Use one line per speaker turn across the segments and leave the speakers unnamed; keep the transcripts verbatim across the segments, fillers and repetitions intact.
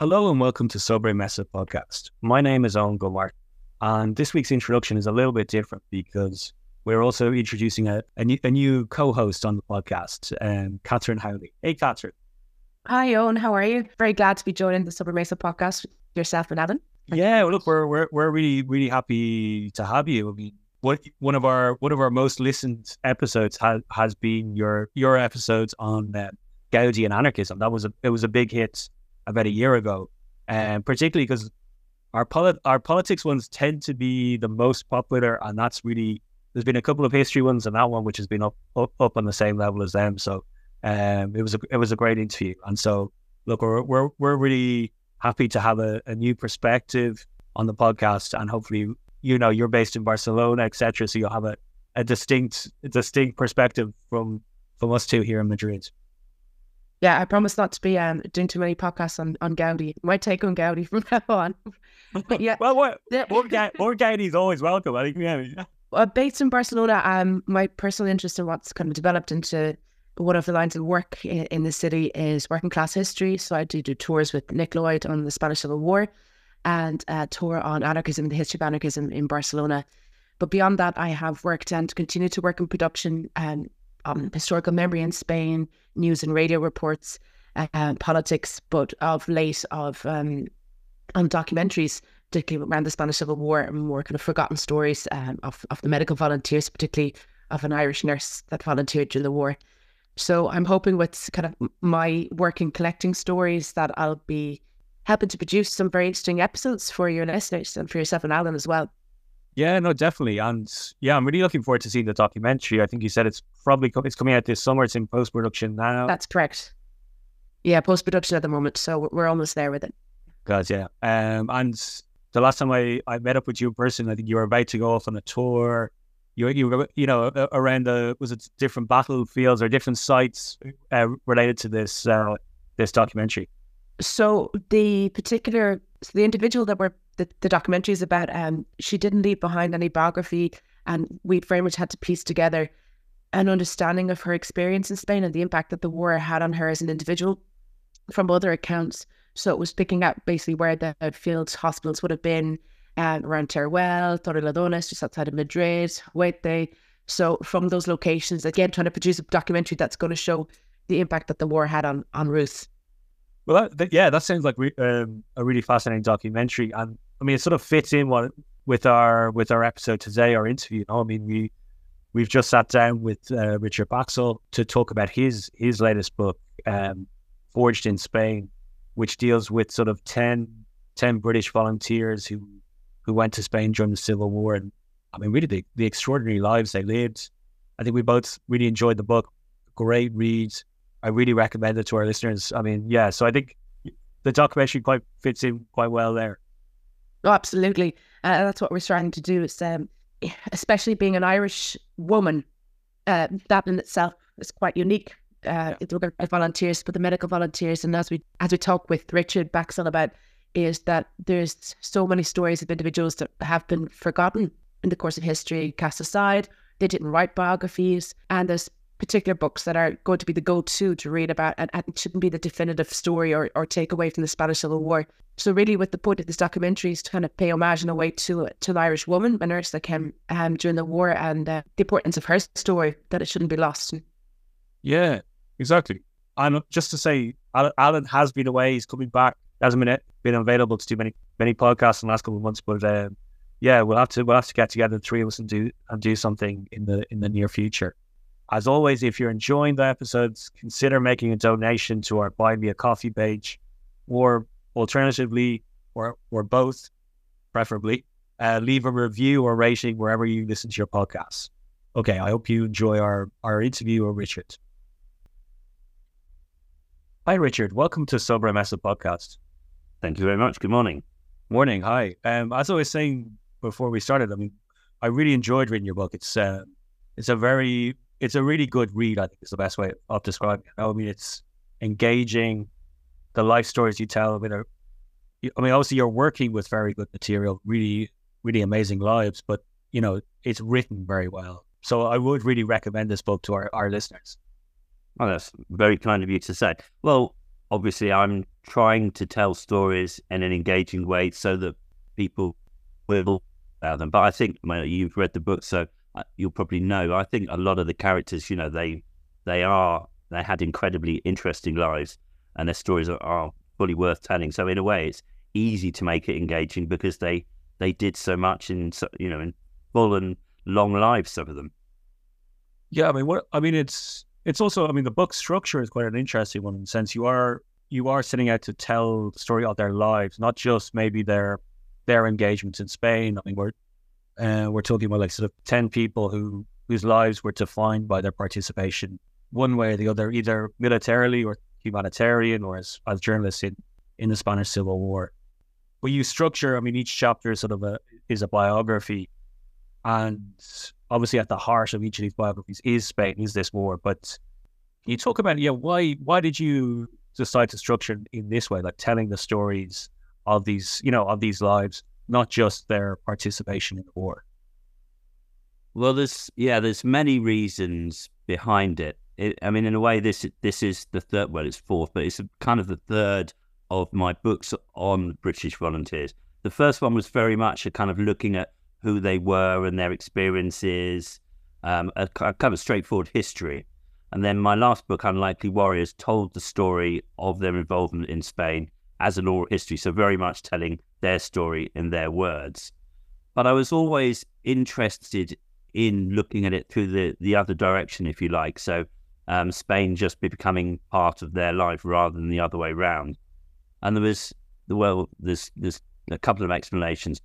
Hello and welcome to Sobre Mesa podcast. My name is Owen Gilmart, and this week's introduction is a little bit different because we're also introducing a, a, new, a new co-host on the podcast, um, Catherine Howley. Hey, Catherine.
Hi, Owen. How are you? Very glad to be joining the Sobre Mesa podcast with yourself and Adam. Thank
yeah,
you.
well, look, we're we're we're really really happy to have you. I mean, what one of our one of our most listened episodes has has been your your episodes on uh, Gaudi and anarchism. That was a it was a big hit about a year ago, and um, particularly because our polit- our politics ones tend to be the most popular, and that's really there's been a couple of history ones, and that one which has been up up, up on the same level as them. So um, it was a it was a great interview, and so look, we're we're we're really happy to have a, a new perspective on the podcast, and hopefully, you know, you're based in Barcelona, et cetera, so you'll have a, a distinct a distinct perspective from from us two here in Madrid.
Yeah, I promise not to be um, doing too many podcasts on, on Gaudi. My take on Gaudi from now on. But yeah,
well, what, more, Ga- more Gaudi is always welcome. I think. Yeah.
Uh, based in Barcelona, um, my personal interest in what's kind of developed into one of the lines of work in, in the city is working class history. So I do do tours with Nick Lloyd on the Spanish Civil War and a tour on anarchism, the history of anarchism in Barcelona. But beyond that, I have worked and continue to work in production and um, historical memory in Spain, news and radio reports, uh, politics, but of late of um, on documentaries, particularly around the Spanish Civil War and more kind of forgotten stories um, of, of the medical volunteers, particularly of an Irish nurse that volunteered during the war. So I'm hoping with kind of my work in collecting stories that I'll be helping to produce some very interesting episodes for your listeners and for yourself and Alan as well.
Yeah, no, definitely. And yeah, I'm really looking forward to seeing the documentary. I think you said it's probably co- it's coming out this summer. It's in post-production now.
That's correct. Yeah, post-production at the moment. So we're almost there with it.
God, yeah. Um, and the last time I, I met up with you in person, I think you were about to go off on a tour. You, you were, you know, around the, was it different battlefields or different sites uh, related to this uh, this documentary?
So the particular, so the individual that we're, the, the documentary is about, um, she didn't leave behind any biography, and we very much had to piece together an understanding of her experience in Spain and the impact that the war had on her as an individual from other accounts. So it was picking up basically where the field hospitals would have been, um, around Teruel, Torrelodones, just outside of Madrid, Huete. So from those locations, again, trying to produce a documentary that's going to show the impact that the war had on, on Ruth.
Well, that, that, yeah, that sounds like re- um, a really fascinating documentary, and I mean, it sort of fits in what, with our with our episode today, our interview. You know, I mean, we we've just sat down with uh, Richard Baxel to talk about his his latest book, um, Forged in Spain, which deals with sort of ten, ten British volunteers who who went to Spain during the Civil War, and I mean, really the, the extraordinary lives they lived. I think we both really enjoyed the book. Great read. I really recommend it to our listeners. I mean, yeah, so I think the documentary quite fits in quite well there.
Oh, absolutely. Uh, that's what we're trying to do. Is um, especially being an Irish woman, uh, that in itself is quite unique. Uh, it's looking at volunteers, but the medical volunteers, and as we as we talk with Richard Baxel about, is that there's so many stories of individuals that have been forgotten in the course of history, cast aside. They didn't write biographies, and there's particular books that are going to be the go-to to read about, and, and it shouldn't be the definitive story or, or take away from the Spanish Civil War. So really with the point of this documentary is to kind of pay homage in a way to, to an Irish woman, a nurse that came um, during the war, and uh, the importance of her story, that it shouldn't be lost.
Yeah, exactly. And just to say, Alan, Alan has been away, he's coming back, he hasn't been, been available to do many many podcasts in the last couple of months, but um, yeah, we'll have to we'll have to get together, the three of us, and do and do something in the in the near future. As always, if you're enjoying the episodes, consider making a donation to our Buy Me a Coffee page, or alternatively, or or both, preferably, uh, leave a review or rating wherever you listen to your podcasts. Okay, I hope you enjoy our, our interview with Richard. Hi, Richard. Welcome to Sobre Mesa podcast.
Thank you very much. Good morning.
Morning. Hi. Um, as I was saying before we started, I mean, I really enjoyed reading your book. It's uh, it's a very It's a really good read, I think is the best way of describing it. I mean, it's engaging. The life stories you tell, I mean, are, I mean, obviously you're working with very good material, really, really amazing lives, but, you know, it's written very well. So I would really recommend this book to our, our listeners.
Oh, that's very kind of you to say. Well, obviously I'm trying to tell stories in an engaging way so that people will about them. But I think, well, you've read the book, so you'll probably know. I think a lot of the characters, you know, they they are they had incredibly interesting lives, and their stories are, are fully worth telling. So in a way, it's easy to make it engaging because they they did so much in so- you know in full and long lives, some of them.
Yeah, I mean, what I mean, it's it's also, I mean, the book structure is quite an interesting one in the sense you are you are setting out to tell the story of their lives, not just maybe their their engagements in Spain. I mean, we're uh, we're talking about like sort of ten people who whose lives were defined by their participation one way or the other, either militarily or humanitarian or as as journalists in in the Spanish Civil War. But you structure, I mean, each chapter is sort of a is a biography, and obviously at the heart of each of these biographies is Spain, is this war. But you talk about, yeah, why why did you decide to structure it in this way, like telling the stories of these, you know, of these lives, not just their participation in the war?
Well, there's yeah, there's many reasons behind it. it. I mean, in a way, this this is the third. Well, it's fourth, but it's kind of the third of my books on British volunteers. The first one was very much a kind of looking at who they were and their experiences, um, a, a kind of straightforward history. And then my last book, Unlikely Warriors, told the story of their involvement in Spain as an oral history, so very much telling their story in their words. But I was always interested in looking at it through the, the other direction, if you like. So um, Spain just be becoming part of their life rather than the other way round. And there was, well, there's, there's a couple of explanations.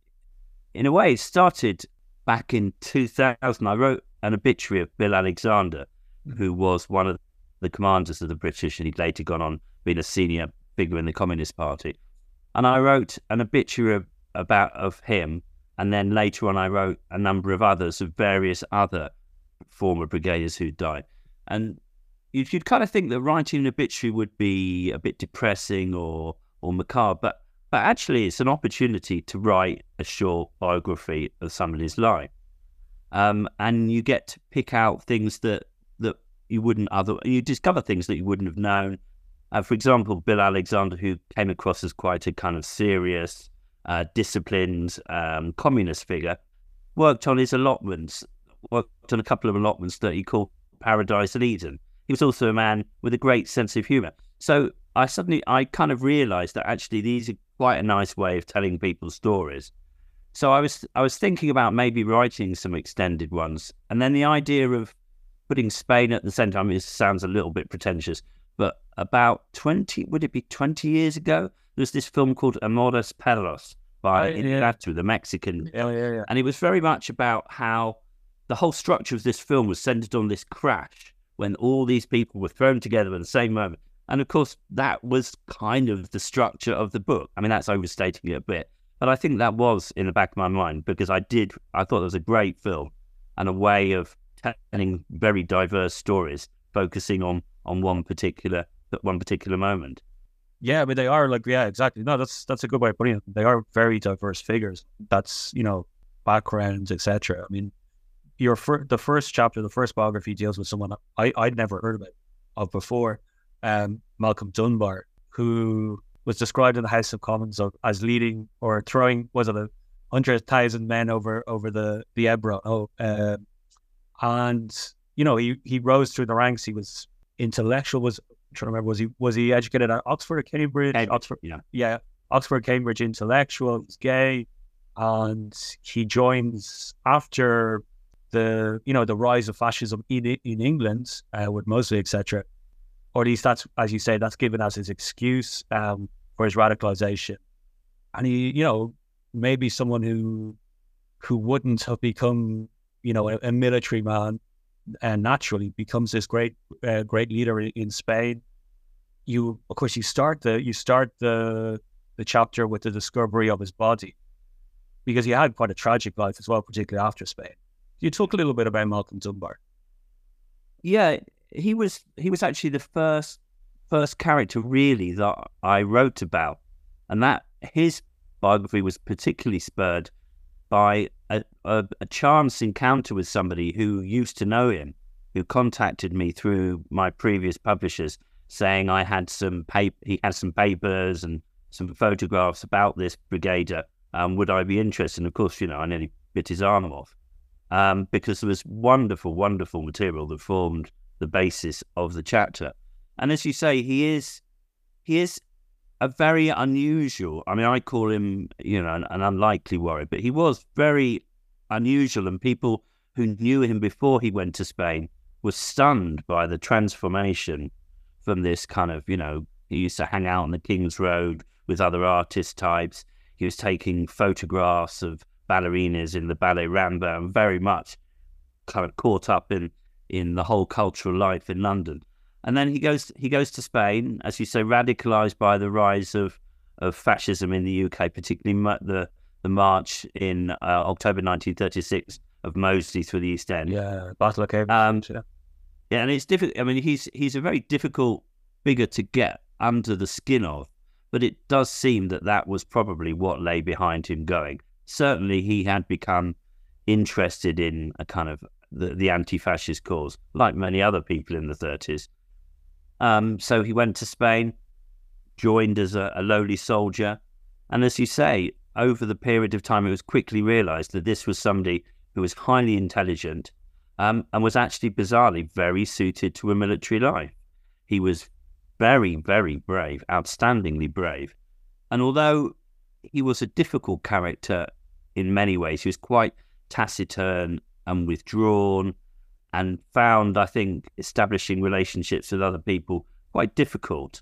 In a way, it started back in two thousand. I wrote an obituary of Bill Alexander, who was one of the commanders of the British, and he'd later gone on being a senior figure in the Communist Party. And I wrote an obituary of, about of him, and then later on I wrote a number of others of various other former brigadiers who died. And you'd, you'd kind of think that writing an obituary would be a bit depressing or or macabre, but but actually it's an opportunity to write a short biography of somebody's life. Um, and you get to pick out things that, that you wouldn't other, you discover things that you wouldn't have known. Uh, for example, Bill Alexander, who came across as quite a kind of serious, uh, disciplined um, communist figure, worked on his allotments, worked on a couple of allotments that he called Paradise and Eden. He was also a man with a great sense of humour. So I suddenly, I kind of realised that actually these are quite a nice way of telling people's stories. So I was, I was thinking about maybe writing some extended ones, and then the idea of putting Spain at the centre. I mean, it sounds a little bit pretentious, but about twenty, would it be twenty years ago? There was this film called Amores Perros by Iñárritu, the Mexican.
Yeah, yeah, yeah.
And it was very much about how the whole structure of this film was centred on this crash when all these people were thrown together at the same moment. And of course, that was kind of the structure of the book. I mean, that's overstating it a bit, but I think that was in the back of my mind because I did, I thought it was a great film and a way of telling very diverse stories, focusing on, on one particular, one particular moment.
Yeah, but they are like, yeah, exactly. No, that's that's a good way of putting it. They are very diverse figures. That's, you know, backgrounds, et cetera. I mean, your fir- the first chapter, the first biography deals with someone I, I'd never heard about of before, um, Malcolm Dunbar, who was described in the House of Commons of, as leading or throwing, was it a hundred thousand men over over the the Ebro? Oh, uh, and you know, he he rose through the ranks. He was intellectual. Was I'm trying to remember, was he was he educated at Oxford or Cambridge?
Cambridge
Oxford,
yeah,
yeah, Oxford, Cambridge intellectual. He's gay, and he joins after the you know the rise of fascism in in England uh, with Mosley, et cetera. Or at least that's, as you say, that's given as his excuse um, for his radicalization. And he, you know, maybe someone who who wouldn't have become, you know, a, a military man and naturally becomes this great uh, great leader in, in Spain. You, of course, you start the you start the the chapter with the discovery of his body, because he had quite a tragic life as well, particularly after Spain. You talk a little bit about Malcolm Dunbar.
Yeah, he was he was actually the first first character really that I wrote about, and that his biography was particularly spurred by a, a, a chance encounter with somebody who used to know him, who contacted me through my previous publishers, saying I had some paper, he had some papers and some photographs about this brigader. Um, would I be interested? And of course, you know, I nearly bit his arm off um, because there was wonderful, wonderful material that formed the basis of the chapter. And as you say, he is, he is a very unusual, I mean, I call him, you know, an, an unlikely warrior, but he was very unusual, and people who knew him before he went to Spain were stunned by the transformation from this kind of, you know, he used to hang out on the King's Road with other artist types. He was taking photographs of ballerinas in the Ballet Rambert and very much kind of caught up in, in the whole cultural life in London. And then he goes he goes to Spain, as you say, radicalised by the rise of, of fascism in the U K, particularly the the march in uh, October nineteen thirty-six of Mosley through the East End.
Yeah, Battle of Cambridge. Um, yeah.
yeah, and it's difficult. I mean, he's he's a very difficult figure to get under the skin of, but it does seem that that was probably what lay behind him going. Certainly, he had become interested in a kind of the, the anti-fascist cause, like many other people in the thirties. Um, so he went to Spain, joined as a, a lowly soldier, and as you say, over the period of time, it was quickly realised that this was somebody who was highly intelligent um, and was actually bizarrely very suited to a military life. He was very, very brave, outstandingly brave. And although he was a difficult character in many ways, he was quite taciturn and withdrawn, and found, I think, establishing relationships with other people quite difficult.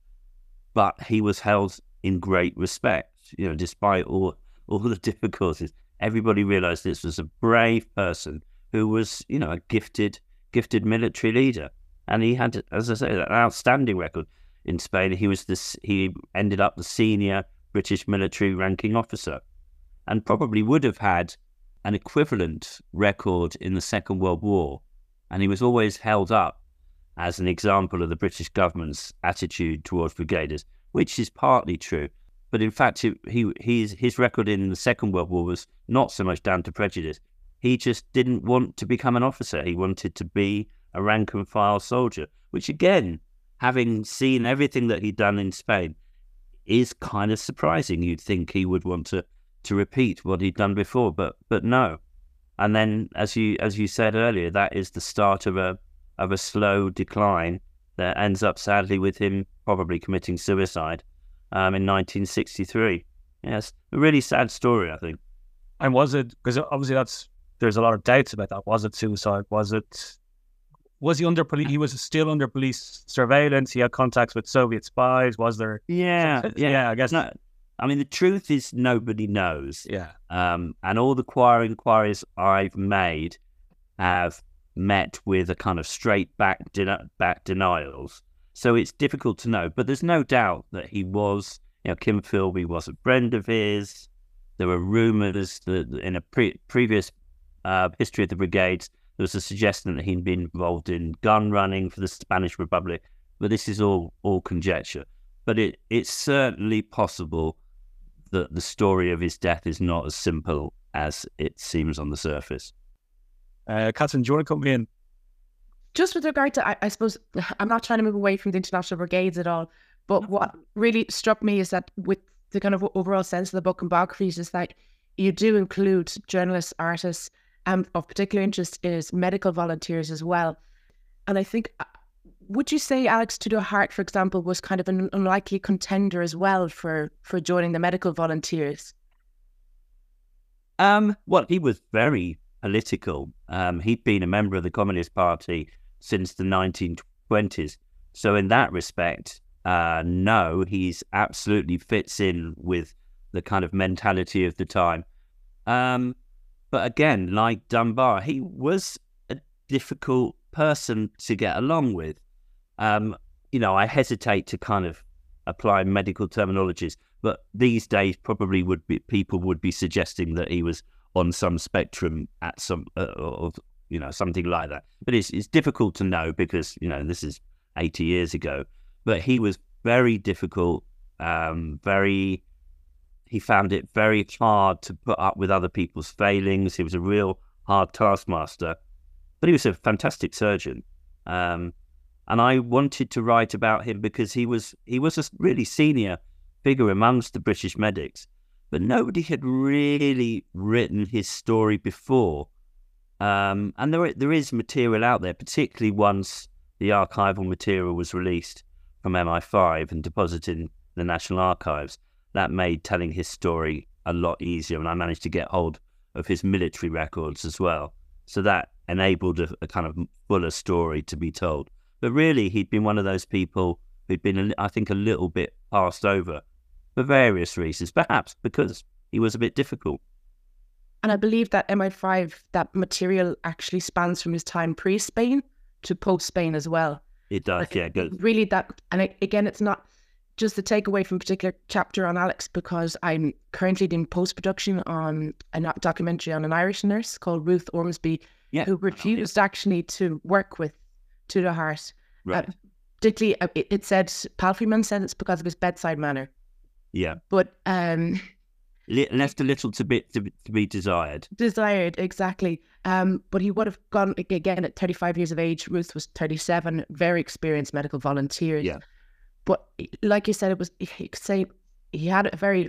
But he was held in great respect, you know, despite all all the difficulties. Everybody realised this was a brave person who was, you know, a gifted, gifted military leader. And he had, as I say, an outstanding record in Spain. He was this. He ended up the senior British military ranking officer, and probably would have had an equivalent record in the Second World War. And he was always held up as an example of the British government's attitude towards brigaders, which is partly true. But in fact, he, he his, his record in the Second World War was not so much down to prejudice. He just didn't want to become an officer. He wanted to be a rank and file soldier, which again, having seen everything that he'd done in Spain, is kind of surprising. You'd think he would want to to repeat what he'd done before, but but no. And then, as you as you said earlier, that is the start of a of a slow decline that ends up sadly with him probably committing suicide um, in nineteen sixty-three. Yes, a really sad story, I think.
And was it, because obviously that's there's a lot of doubts about that. Was it suicide? Was it? Was he under police? He was still under police surveillance. He had contacts with Soviet spies. Was there?
Yeah, yeah.
yeah I guess.
No, I mean, the truth is nobody knows.
Yeah.
Um, and all the choir inquiries I've made have met with a kind of straight back, den- back denials. So it's difficult to know. But there's no doubt that he was, you know, Kim Philby was a friend of his. There were rumours that in a pre- previous uh, history of the brigades, there was a suggestion that he'd been involved in gun running for the Spanish Republic. But this is all, all conjecture. But it, it's certainly possible that the story of his death is not as simple as it seems on the surface.
Uh, Catherine, do you want to come in?
Just with regard to, I, I suppose, I'm not trying to move away from the international brigades at all, but what really struck me is that with the kind of overall sense of the book and biographies is that you do include journalists, artists, and of particular interest is medical volunteers as well. And I think, would you say Alex Tudor Hart, for example, was kind of an unlikely contender as well for, for joining the medical volunteers?
Um, well, he was very political. Um, he'd been a member of the Communist Party since the nineteen twenties. So in that respect, uh, no, he's absolutely fits in with the kind of mentality of the time. Um, but again, like Dunbar, he was a difficult person to get along with. Um, you know, I hesitate to kind of apply medical terminologies, but these days probably would be people would be suggesting that he was on some spectrum at some, uh, or you know, something like that. But it's it's difficult to know because you know this is eighty years ago. But he was very difficult, um, very. He found it very hard to put up with other people's failings. He was a real hard taskmaster, but he was a fantastic surgeon. Um, And I wanted to write about him because he was he was a really senior figure amongst the British medics, but nobody had really written his story before. Um, and there there is material out there, particularly once the archival material was released from M I five and deposited in the National Archives. That made telling his story a lot easier, and I managed to get hold of his military records as well. So that enabled a, a kind of fuller story to be told. But really, he'd been one of those people who'd been, I think, a little bit passed over for various reasons, perhaps because he was a bit difficult.
And I believe that M I five, that material actually spans from his time pre-Spain to post-Spain as well.
It does,
like,
yeah, good.
Really that, and it, again, it's not just the takeaway from a particular chapter on Alex, because I'm currently doing post-production on a documentary on an Irish nurse called Ruth Ormsby,
yeah.
who refused actually to work with Tudor Hart.
Right.
Uh, particularly, uh, it, it said, Palfreyman said it's because of his bedside manner.
Yeah.
But um,
left a little to be, to, to be desired.
Desired, exactly. Um, but he would have gone, again, at thirty-five years of age. Ruth was thirty-seven, very experienced medical volunteer.
Yeah.
But like you said, it was, you could say he had a very,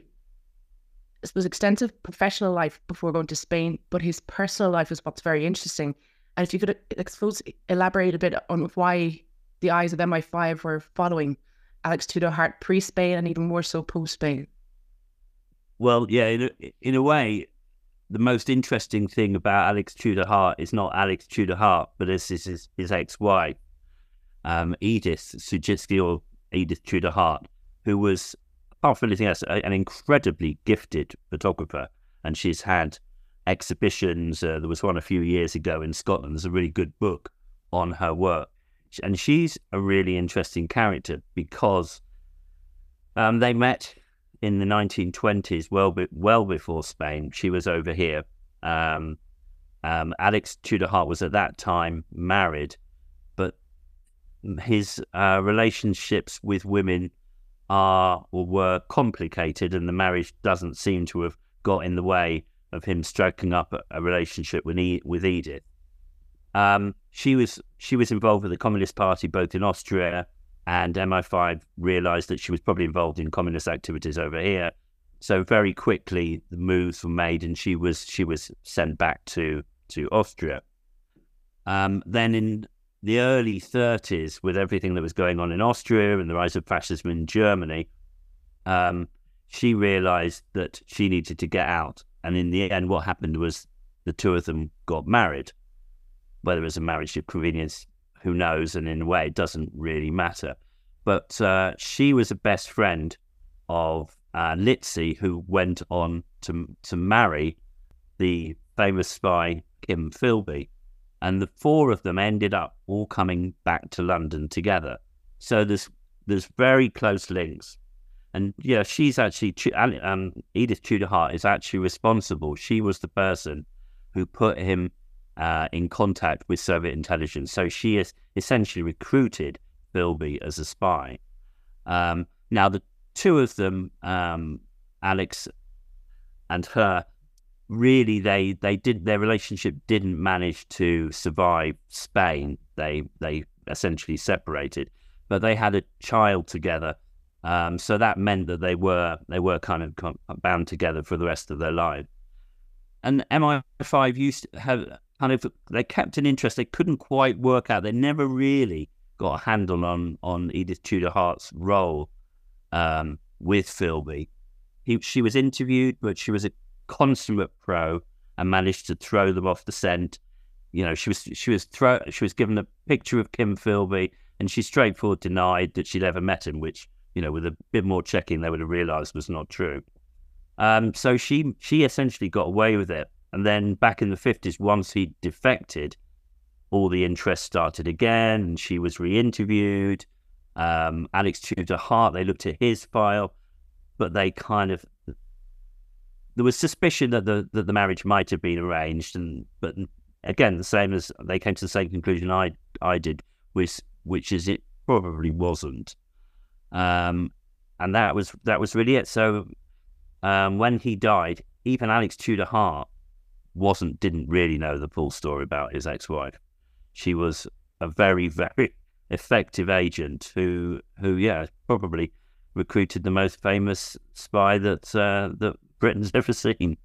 it was extensive professional life before going to Spain, but his personal life is what's very interesting. And if you could, I suppose, elaborate a bit on why the eyes of M I five were following Alex Tudor Hart pre-Spain and even more so post-Spain.
Well, yeah, in a, in a way, the most interesting thing about Alex Tudor Hart is not Alex Tudor Hart, but this is his, his ex-wife, um, Edith Sujitsky, or Edith Tudor Hart, who was, apart from anything else, an incredibly gifted photographer. And she's had exhibitions. Uh, there was one a few years ago in Scotland. There's a really good book on her work. And she's a really interesting character because um, they met in the nineteen twenties, well, be, well before Spain. She was over here. Um, um, Alex Tudor Hart was at that time married, but his uh, relationships with women are or were complicated, and the marriage doesn't seem to have got in the way of him striking up a, a relationship with, e- with Edith. Um, she was she was involved with the Communist Party both in Austria, and M I five realised that she was probably involved in communist activities over here. So very quickly the moves were made, and she was she was sent back to to Austria. Um, then in the early thirties, with everything that was going on in Austria and the rise of fascism in Germany, um, she realised that she needed to get out. And in the end, what happened was the two of them got married. Whether it was a marriage of convenience, who knows? And in a way, it doesn't really matter. But uh, she was a best friend of uh, Litzy, who went on to to marry the famous spy Kim Philby. And the four of them ended up all coming back to London together. So there's there's very close links. And yeah, she's actually, um, Edith Tudor Hart is actually responsible. She was the person who put him uh, in contact with Soviet intelligence. So she has essentially recruited Philby as a spy. Um, now, the two of them, um, Alex and her, really, they they did their relationship didn't manage to survive Spain. They they essentially separated, but they had a child together. Um, so that meant that they were they were kind of bound together for the rest of their life. And M I five used to have kind of they kept an interest. They couldn't quite work out. They never really got a handle on on Edith Tudor Hart's role um, with Philby. He she was interviewed, but she was a consummate pro and managed to throw them off the scent. You know, she was she was throw she was given a picture of Kim Philby, and she straightforward denied that she'd ever met him, which, you know, with a bit more checking, they would have realised was not true. Um, so she she essentially got away with it. And then back in the fifties, once he defected, all the interest started again, and she was re-interviewed. Um, Alex Tudor Hart, they looked at his file, but they kind of there was suspicion that the that the marriage might have been arranged, and but again, the same as they came to the same conclusion I I did, which which is it probably wasn't. Um, and that was that was really it. So um, when he died, even Alex Tudor Hart wasn't didn't really know the full story about his ex-wife. She was a very very effective agent who, who yeah, probably recruited the most famous spy that uh, that Britain's ever seen.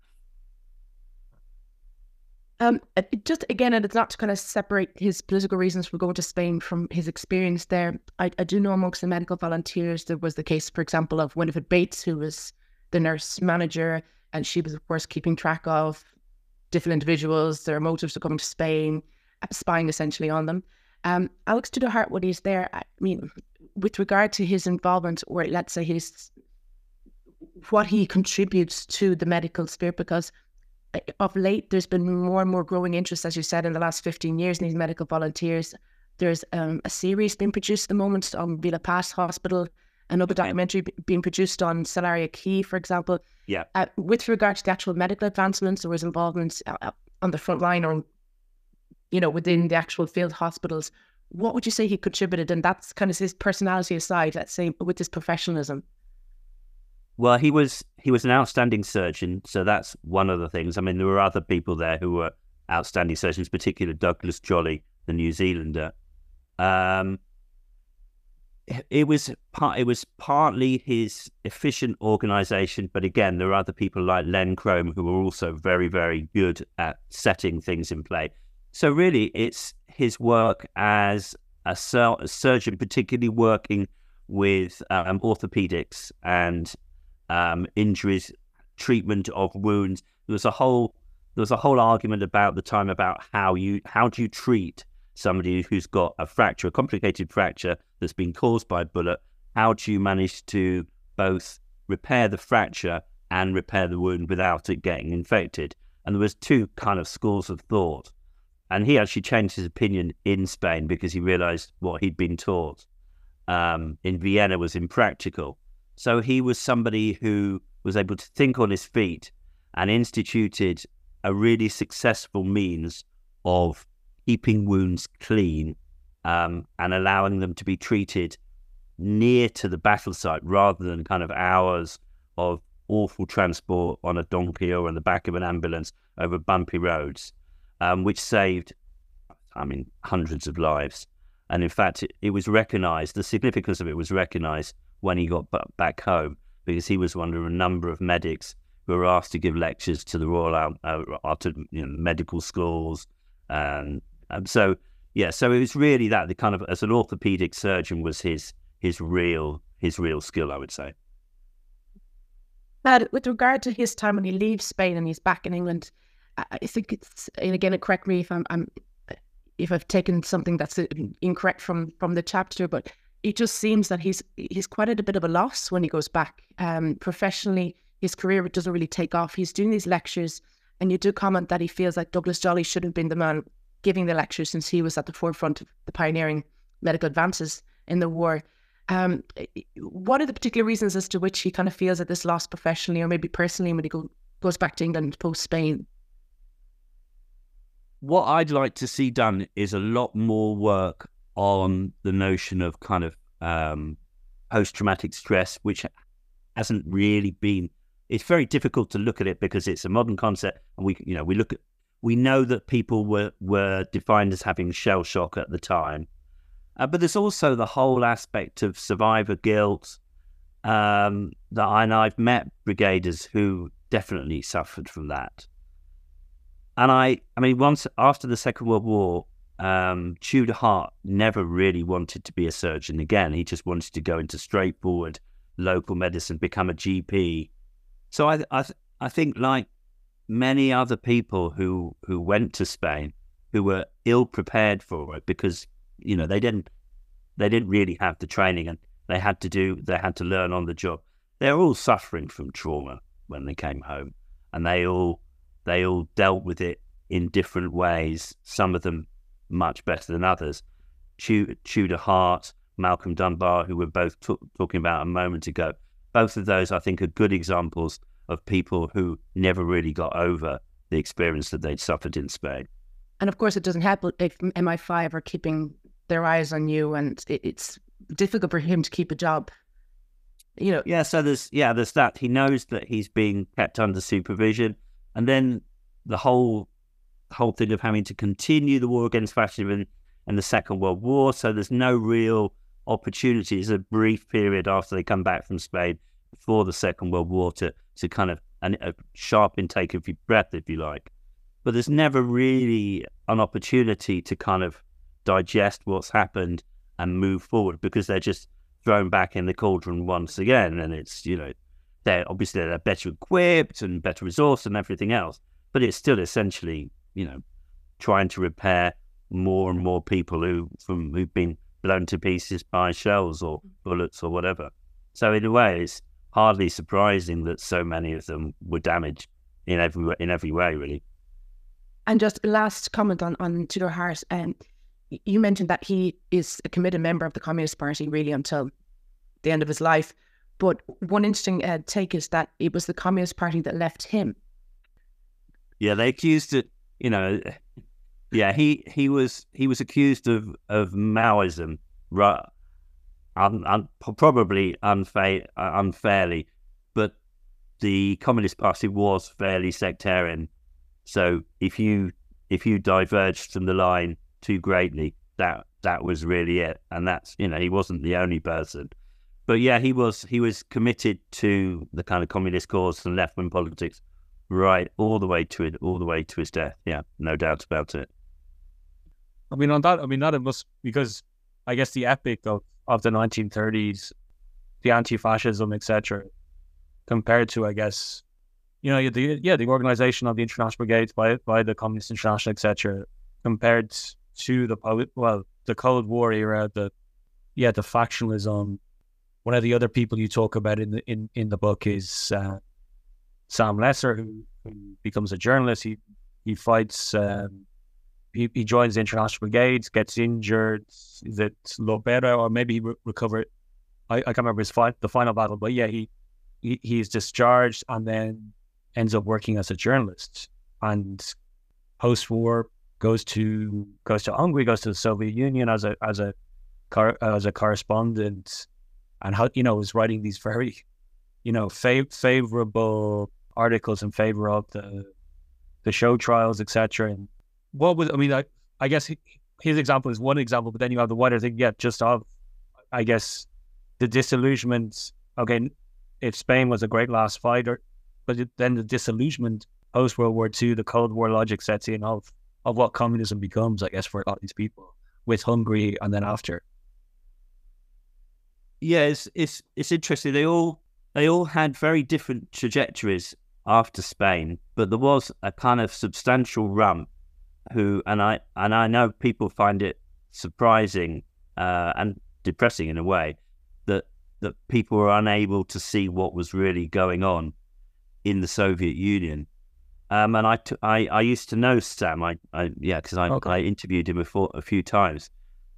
Um, it just again, and it's not to kind of separate his political reasons for going to Spain from his experience there. I, I do know amongst the medical volunteers there was the case, for example, of Winifred Bates, who was the nurse manager, and she was, of course, keeping track of different individuals, their motives for coming to Spain, spying essentially on them. Um, Alex Tudor Hart, when he's there, I mean, with regard to his involvement, or let's say his what he contributes to the medical sphere, because of late, there's been more and more growing interest, as you said, in the last fifteen years in these medical volunteers. There's um, a series being produced at the moment on Villa Pass Hospital, another documentary b- being produced on Salaria Key, for example.
Yeah.
Uh, with regard to the actual medical advancements or his involvement uh, on the front line or, you know, within the actual field hospitals, what would you say he contributed? And that's kind of his personality aside, let's say, with his professionalism.
Well, he was he was an outstanding surgeon, so that's one of the things. I mean, there were other people there who were outstanding surgeons, particularly Douglas Jolly, the New Zealander. Um, it was part, it was partly his efficient organisation, but again, there are other people like Len Crome who were also very, very good at setting things in play. So really, it's his work as a, sur- a surgeon, particularly working with um, orthopedics and Um, injuries, treatment of wounds. There was a whole there was a whole argument about the time about how you how do you treat somebody who's got a fracture, a complicated fracture that's been caused by a bullet. How do you manage to both repair the fracture and repair the wound without it getting infected? And there was two kind of schools of thought. And he actually changed his opinion in Spain because he realized what he'd been taught um, in Vienna was impractical. So he was somebody who was able to think on his feet and instituted a really successful means of keeping wounds clean um, and allowing them to be treated near to the battle site rather than kind of hours of awful transport on a donkey or on the back of an ambulance over bumpy roads, um, which saved, I mean, hundreds of lives. And in fact, it, it was recognised, the significance of it was recognised when he got b- back home, because he was one of a number of medics who were asked to give lectures to the Royal uh, uh, to, you know, medical schools. And um, so, yeah, so it was really that, the kind of, as an orthopedic surgeon, was his his real his real skill, I would say.
But with regard to his time when he leaves Spain and he's back in England, I think it's, and again, correct me if I'm, I'm if I've taken something that's incorrect from from the chapter, but it just seems that he's he's quite at a bit of a loss when he goes back. Um, professionally, his career doesn't really take off. He's doing these lectures, and you do comment that he feels like Douglas Jolly should have been the man giving the lectures, since he was at the forefront of the pioneering medical advances in the war. Um, what are the particular reasons as to which he kind of feels at this loss professionally or maybe personally when he go, goes back to England post-Spain?
What I'd like to see done is a lot more work on the notion of kind of um, post-traumatic stress, which hasn't really been, it's very difficult to look at it because it's a modern concept, and we, you know, we look at, we know that people were, were defined as having shell shock at the time. Uh, but there's also the whole aspect of survivor guilt. Um, that I, and I've met brigaders who definitely suffered from that. And I, I mean, once after the Second World War, um, Tudor Hart never really wanted to be a surgeon again. He just wanted to go into straightforward local medicine, become a G P. So I, I, I think, like many other people who who went to Spain, who were ill prepared for it because, you know, they didn't they didn't really have the training, and they had to do they had to learn on the job. They're all suffering from trauma when they came home, and they all they all dealt with it in different ways. Some of them much better than others. Tudor Hart, Malcolm Dunbar, who we're both t- talking about a moment ago, both of those I think are good examples of people who never really got over the experience that they'd suffered in Spain.
And of course, it doesn't help if M I five are keeping their eyes on you, and it's difficult for him to keep a job. You know. Yeah.
So there's yeah, there's that. He knows that he's being kept under supervision, and then the whole whole thing of having to continue the war against fascism and, in the Second World War. So there's no real opportunity. It's a brief period after they come back from Spain before the Second World War to, to kind of an, a sharp intake of your breath, if you like. But there's never really an opportunity to kind of digest what's happened and move forward, because they're just thrown back in the cauldron once again. And it's, you know, they're obviously they're better equipped and better resourced and everything else, but it's still essentially, you know, trying to repair more and more people who from who've been blown to pieces by shells or bullets or whatever. So in a way, it's hardly surprising that so many of them were damaged in every in every way, really.
And just last comment on on Tudor Hart, um, you mentioned that he is a committed member of the Communist Party really until the end of his life. But one interesting uh, take is that it was the Communist Party that left him.
Yeah, they accused it. You know, yeah, he he was he was accused of of Maoism, right? Un, un, probably unfa- unfairly, but the Communist Party was fairly sectarian. So if you if you diverged from the line too greatly, that that was really it. And that's, you know, he wasn't the only person. But yeah, he was he was committed to the kind of communist cause and left wing politics, right, all the way to it, all the way to his death. Yeah, no doubt about it.
I mean, on that, I mean, that it must, because I guess the epic of, of the nineteen thirties, the anti-fascism, et cetera, compared to, I guess, you know, the yeah, the organization of the International Brigades by by the Communist International, et cetera, compared to the well, the Cold War era, the yeah, the factionalism. One of the other people you talk about in the in, in the book is uh, Sam Lesser, who, who becomes a journalist. He he fights. Um, he he joins the International Brigades, gets injured. Is it Lobera, or maybe he re- recovered? I, I can't remember his fight, the final battle, but yeah, he, he he's discharged and then ends up working as a journalist. And post-war goes to goes to Hungary, goes to the Soviet Union as a as a as a correspondent. And how, you know, was writing these very, you know, fav- favorable articles in favor of the the show trials, et cetera. And what was, I mean, I, I guess he, his example is one example, but then you have the wider thing, yeah, just of, I guess, the disillusionment. Okay, if Spain was a great last fighter, but it, then the disillusionment post World War Two, the Cold War logic sets in of of what communism becomes, I guess, for a lot of these people with Hungary and then after.
Yeah, it's it's it's interesting. They all they all had very different trajectories after Spain, but there was a kind of substantial run. Who and I and I know people find it surprising uh, and depressing in a way that that people were unable to see what was really going on in the Soviet Union. Um, and I, t- I I used to know Sam. I, I yeah, because I okay. I interviewed him before a few times,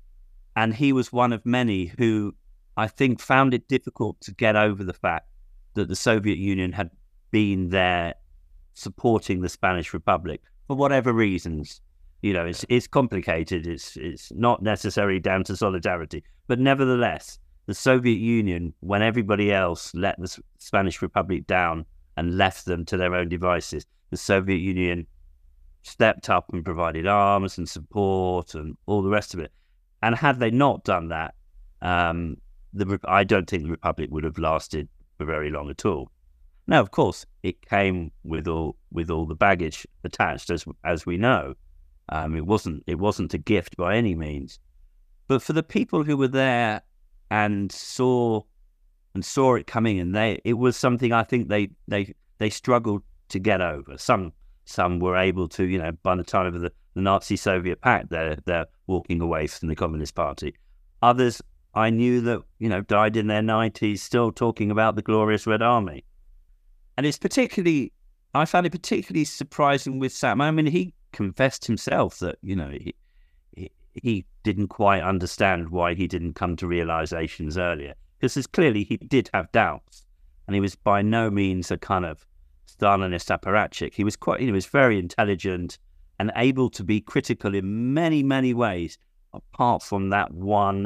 and he was one of many who I think found it difficult to get over the fact that the Soviet Union had been there supporting the Spanish Republic for whatever reasons. You know, it's it's complicated. It's it's not necessarily down to solidarity, but nevertheless, the Soviet Union, when everybody else let the Spanish Republic down and left them to their own devices, the Soviet Union stepped up and provided arms and support and all the rest of it. And had they not done that, um, the I don't think the Republic would have lasted for very long at all. Now, of course, it came with all with all the baggage attached, as as we know. Um, it wasn't it wasn't a gift by any means. But for the people who were there and saw and saw it coming, and they it was something I think they they they struggled to get over. Some some were able to, you know, by the time of the, the Nazi Soviet pact, they're they're walking away from the Communist Party. Others I knew that, you know, died in their nineties, still talking about the glorious Red Army. And it's particularly, I found it particularly surprising with Sam. I mean, he confessed himself that, you know, he, he, he didn't quite understand why he didn't come to realizations earlier. Because clearly he did have doubts. And he was by no means a kind of Stalinist apparatchik. He was quite, he was very intelligent and able to be critical in many, many ways, apart from that one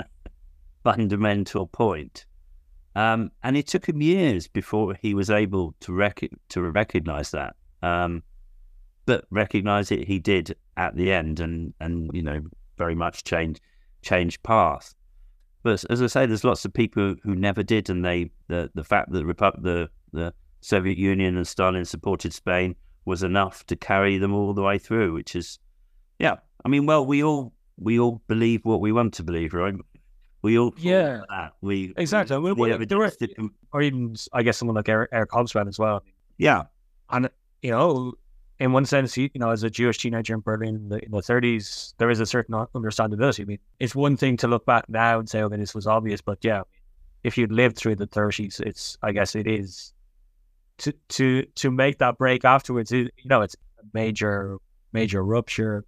fundamental point. Um, and it took him years before he was able to rec- to recognize that. Um, but recognize it he did at the end, and, and you know, very much change change path. But as I say, there's lots of people who never did, and they the the fact that the Repu- the the Soviet Union and Stalin supported Spain was enough to carry them all the way through. Which is, yeah, I mean, well, we all we all believe what we want to believe, right? We all
yeah,
that. we
exactly.
We,
we,
we
we, there were, or even I guess someone like Eric, Eric Hobsbawm as well.
Yeah,
and you know, in one sense, you know, as a Jewish teenager in Berlin in the, in the thirties, there is a certain understandability. I mean, it's one thing to look back now and say, okay, this was obvious, but yeah, if you'd lived through the thirties, it's, I guess it is, to to to make that break afterwards, it, you know, it's a major, major rupture.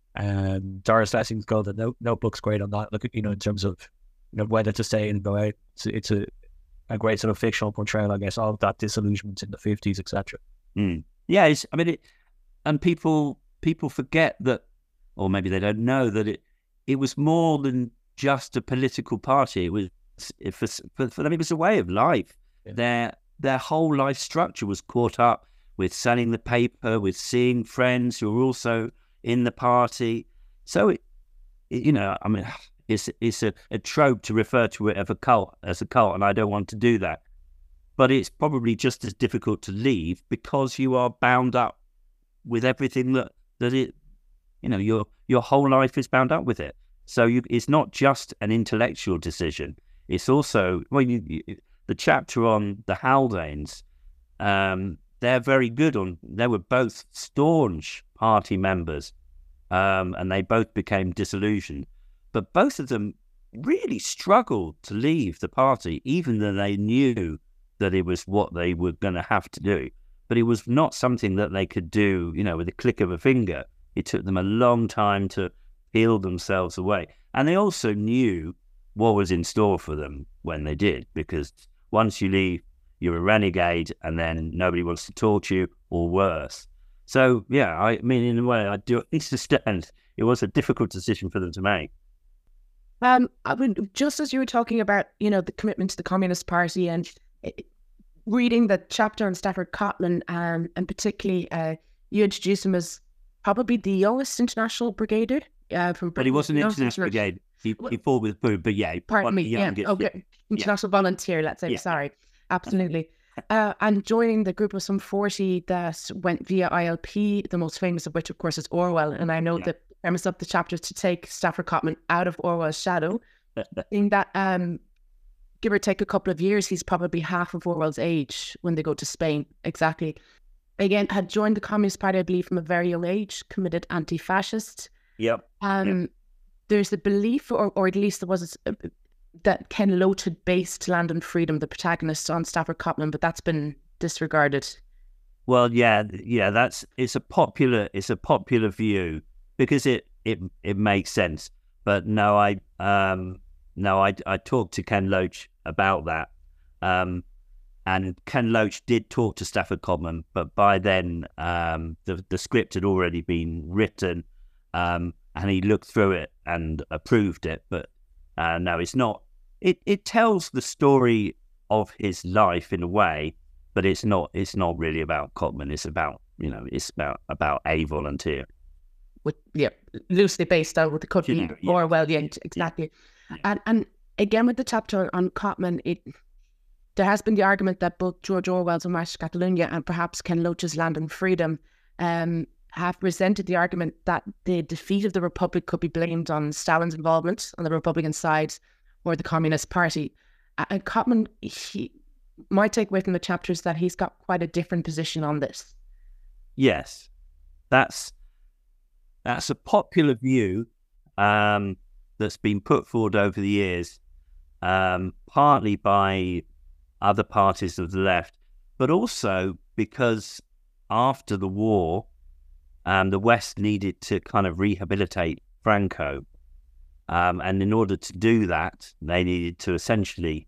And Doris Lessing's Gold, the note, Notebook's great on that, look at, you know, in terms of, you know, whether to stay and go out. It's, it's a, a great sort of fictional portrayal, I guess, of that disillusionment in the fifties, et cetera.
Mm. Yeah, it's, I mean, it, and people people forget that, or maybe they don't know that it it was more than just a political party. It was it, for, for them, it was a way of life. Yeah. Their their whole life structure was caught up with selling the paper, with seeing friends who were also in the party. So it, it you know, I mean, it's it's a, a trope to refer to it as a cult, as a cult, and I don't want to do that. But it's probably just as difficult to leave because you are bound up with everything that, that it, you know, your your whole life is bound up with it. So you, it's not just an intellectual decision. It's also, well, you, you, the chapter on the Haldanes, um, they're very good on, they were both staunch party members, um, and they both became disillusioned. But both of them really struggled to leave the party, even though they knew that it was what they were going to have to do. But it was not something that they could do, you know, with a click of a finger. It took them a long time to peel themselves away. And they also knew what was in store for them when they did, because once you leave, you're a renegade and then nobody wants to talk to you, or worse. So, yeah, I mean, in a way, I do understand it was a difficult decision for them to make.
Um, I mean, just as you were talking about, you know, the commitment to the Communist Party and it, reading the chapter on Stafford Cotlin, um, and particularly uh, you introduced him as probably the youngest international brigadier. Uh, from
but he wasn't an international brigade. He, he fought with Boo, but yeah.
Pardon me, yeah, okay. Yeah. International yeah. volunteer, let's say, yeah. sorry. Absolutely. uh, and joining the group of some forty that went via I L P, the most famous of which, of course, is Orwell. And I know yeah. the premise of the chapter is to take Stafford Cotlin out of Orwell's shadow. in that, um, give or take a couple of years, he's probably half of Orwell's age when they go to Spain. Exactly. Again, had joined the Communist Party, I believe, from a very young age, committed anti-fascist.
Yep.
Um,
yep.
There's the belief, or, or at least there was, a, that Ken Loach had based Land and Freedom, the protagonist, on Stafford Cotlin, but that's been disregarded.
Well, yeah, yeah, that's it's a popular it's a popular view because it it it makes sense. But no, I um no, I I talked to Ken Loach about that, um, and Ken Loach did talk to Stafford Cotlin, but by then um the the script had already been written, um, and he looked through it and approved it. But uh, no, it's not. It it tells the story of his life in a way. But it's not. It's not really about Cotlin. It's about you know. It's about about a volunteer.
With yeah, loosely based out with the could be
yeah.
Orwell. Yeah, exactly. Yeah. And and again with the chapter on Cotlin, it there has been the argument that both George Orwell's Un Marche Catalunya and perhaps Ken Loach's Land and Freedom um, have presented the argument that the defeat of the Republic could be blamed on Stalin's involvement on the Republican side or the Communist Party. And Cotlin, he. My takeaway from the chapter is that he's got quite a different position on this.
Yes, that's that's a popular view um, that's been put forward over the years, um, partly by other parties of the left, but also because after the war, um, the West needed to kind of rehabilitate Franco. Um, and in order to do that, they needed to essentially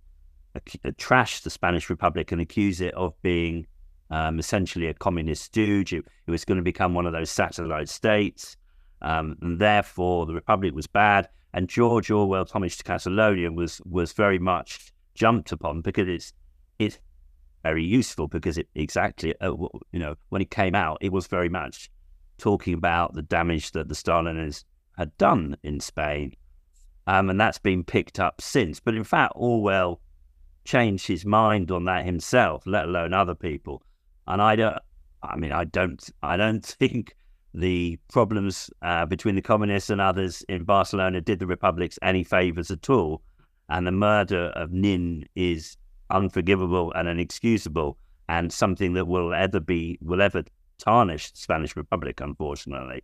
trash the Spanish Republic and accuse it of being um, essentially a communist stooge. It, it was going to become one of those satellite states, um, and therefore the Republic was bad. And George Orwell's Homage to Catalonia was was very much jumped upon because it's it's very useful because it exactly uh, you know when it came out, it was very much talking about the damage that the Stalinist had done in Spain. Um, and that's been picked up since. But in fact, Orwell changed his mind on that himself, let alone other people. And I don't, I mean, I don't, I don't think the problems uh, between the communists and others in Barcelona did the Republics any favours at all. And the murder of Nin is unforgivable and inexcusable, and something that will ever be, will ever tarnish the Spanish Republic, unfortunately.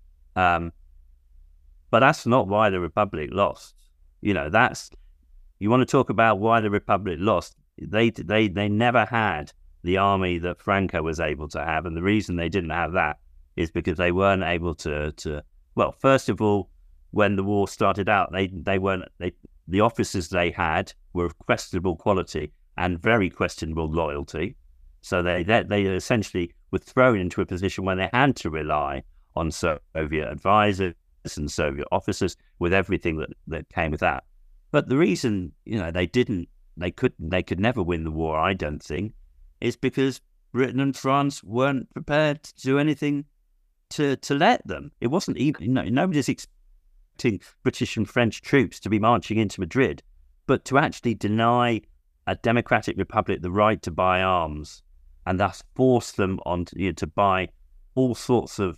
Um, but that's not why the Republic lost. You know, that's, you want to talk about why the Republic lost. They, they, they never had the army that Franco was able to have. And the reason they didn't have that is because they weren't able to, to well, first of all, when the war started out, they, they weren't, they, the officers they had were of questionable quality and very questionable loyalty. So they, they, they essentially were thrown into a position where they had to rely on Soviet advisors and Soviet officers with everything that, that came with that. But the reason, you know, they didn't, they could, they could never win the war, I don't think, is because Britain and France weren't prepared to do anything to to let them. It wasn't even, you know, nobody's expecting British and French troops to be marching into Madrid, but to actually deny a democratic republic the right to buy arms and thus force them on to, you know, to buy all sorts of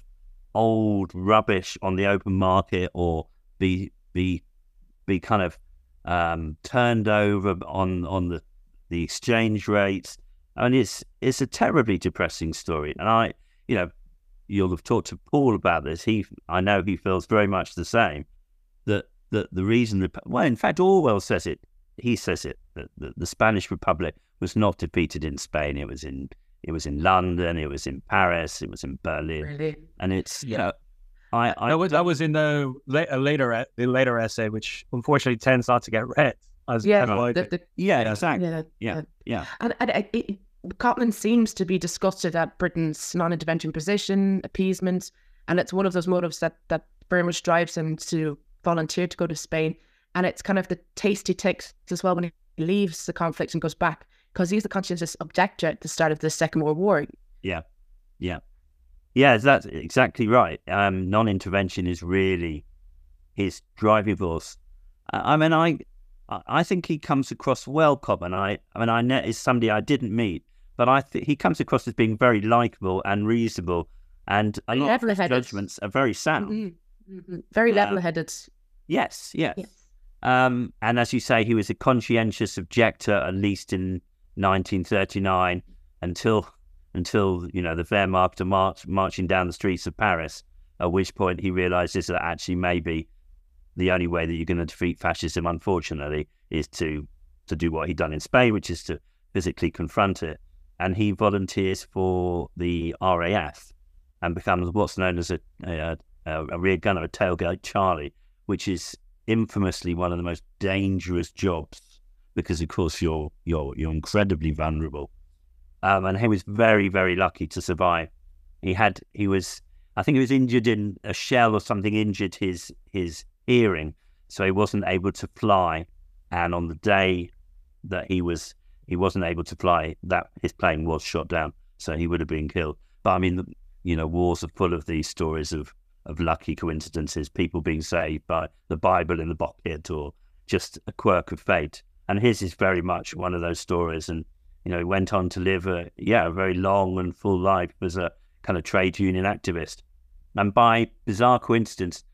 old rubbish on the open market, or be be be kind of um, turned over on on the the exchange rates. And it's it's a terribly depressing story. And I, you know, you'll have talked to Paul about this. He, I know he feels very much the same. That that the reason, the, well, in fact, Orwell says it. He says it that the, the Spanish Republic was not defeated in Spain. It was in it was in London. It was in Paris. It was in Berlin.
Really?
And it's, you know, I, I
that was that was in the a later the later essay, which unfortunately tends not to get read. As
yeah,
kind of
the, the,
yeah, exactly.
Yeah,
yeah, yeah.
And, and it, it, Cotman seems to be disgusted at Britain's non-intervention position, appeasement, and it's one of those motives that that very much drives him to volunteer to go to Spain. And it's kind of the taste he takes as well when he leaves the conflict and goes back, because he's the conscientious objector at the start of the Second World War.
Yeah, yeah, yeah. That's exactly right. Um, non-intervention is really his driving force. I, I mean, I. I think he comes across well, Cotman. I, I mean, I know is somebody I didn't meet, but I think he comes across as being very likable and reasonable, and a lot of his judgments are very sound.
Mm-hmm. Mm-hmm. Very uh, level-headed.
Yes, yes.
yes.
Um, and as you say, he was a conscientious objector, at least in nineteen thirty-nine, until until you know the Wehrmacht are march, marching down the streets of Paris. At which point he realises that actually maybe the only way that you're going to defeat fascism, unfortunately, is to to do what he'd done in Spain, which is to physically confront it. And he volunteers for the R A F and becomes what's known as a a, a, a rear gunner, a tailgate Charlie, which is infamously one of the most dangerous jobs because, of course, you're you're you're incredibly vulnerable. Um, and he was very, very lucky to survive. He had he was I think he was injured in a shell or something, injured his his hearing, so he wasn't able to fly. And on the day that he was he wasn't able to fly, that his plane was shot down, so he would have been killed. But I mean, you know, wars are full of these stories of of lucky coincidences, people being saved by the Bible in the pocket or just a quirk of fate. And his is very much one of those stories. And you know, he went on to live a yeah a very long and full life as a kind of trade union activist. And by bizarre coincidence,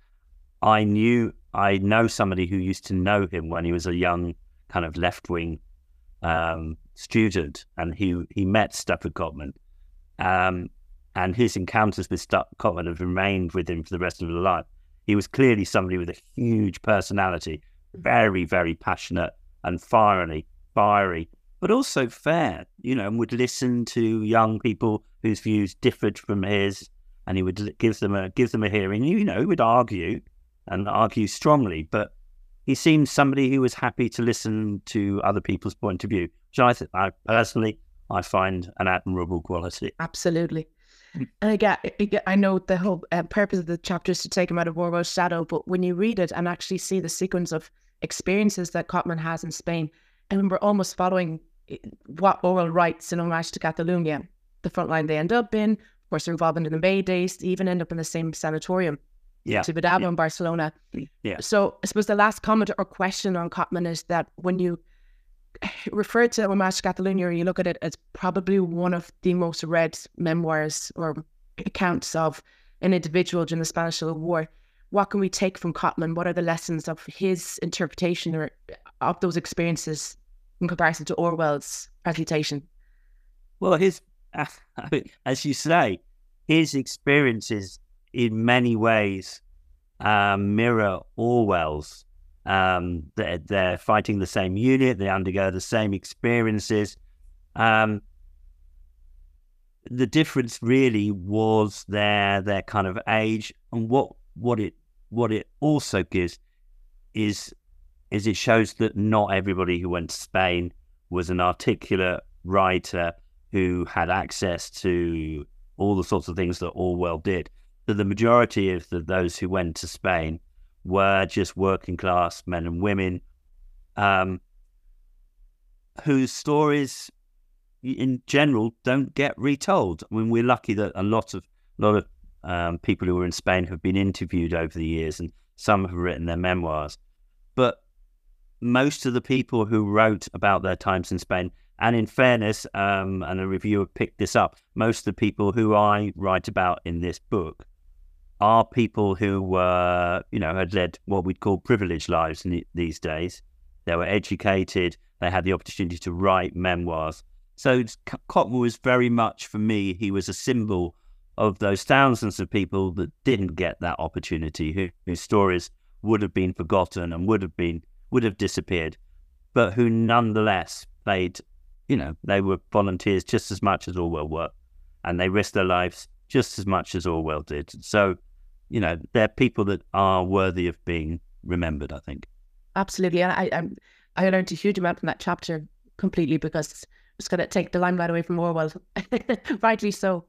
I knew, I know somebody who used to know him when he was a young kind of left-wing um, student, and he he met Stafford Cotman. Um, and his encounters with Stafford Cotman have remained with him for the rest of his life. He was clearly somebody with a huge personality, very, very passionate and fiery, fiery, but also fair, you know, and would listen to young people whose views differed from his, and he would give them a, give them a hearing. You know, he would argue, and argue strongly, but he seemed somebody who was happy to listen to other people's point of view, which I, th- I personally, I find an admirable quality.
Absolutely. And again, I know the whole uh, purpose of the chapter is to take him out of Orwell's shadow, but when you read it and actually see the sequence of experiences that Cotman has in Spain, I remember almost following what Orwell writes in Homage to Catalonia, the front line they end up in. Of course, they're involved in the May Days, they even end up in the same sanatorium.
Yeah.
Tibidabo
yeah.
in Barcelona.
Yeah.
So I suppose the last comment or question on Cotman is that when you refer to Un Match Catalunya, you look at it as probably one of the most read memoirs or accounts of an individual during the Spanish Civil War. What can we take from Cotman? What are the lessons of his interpretation or of those experiences in comparison to Orwell's presentation?
Well, his, as you say, his experiences in many ways um, mirror Orwell's. Um, they're, they're fighting the same unit, they undergo the same experiences. Um, the difference really was their their kind of age, and what what it what it also gives is is it shows that not everybody who went to Spain was an articulate writer who had access to all the sorts of things that Orwell did. That the majority of the, those who went to Spain were just working class men and women um, whose stories in general don't get retold. I mean, we're lucky that a lot of a lot of um, people who were in Spain have been interviewed over the years, and some have written their memoirs. But most of the people who wrote about their times in Spain, and in fairness, um, and a reviewer picked this up, most of the people who I write about in this book are people who were, you know, had led what we'd call privileged lives in these days. They were educated, they had the opportunity to write memoirs. So Cotman was very much, for me, he was a symbol of those thousands of people that didn't get that opportunity, who, whose stories would have been forgotten and would have been, would have disappeared, but who nonetheless played, you know, they were volunteers just as much as Orwell were, and they risked their lives just as much as Orwell did. So, you know, they're people that are worthy of being remembered, I think.
Absolutely. And I, I, I learned a huge amount from that chapter completely, because it's going to take the limelight away from Orwell. Rightly so.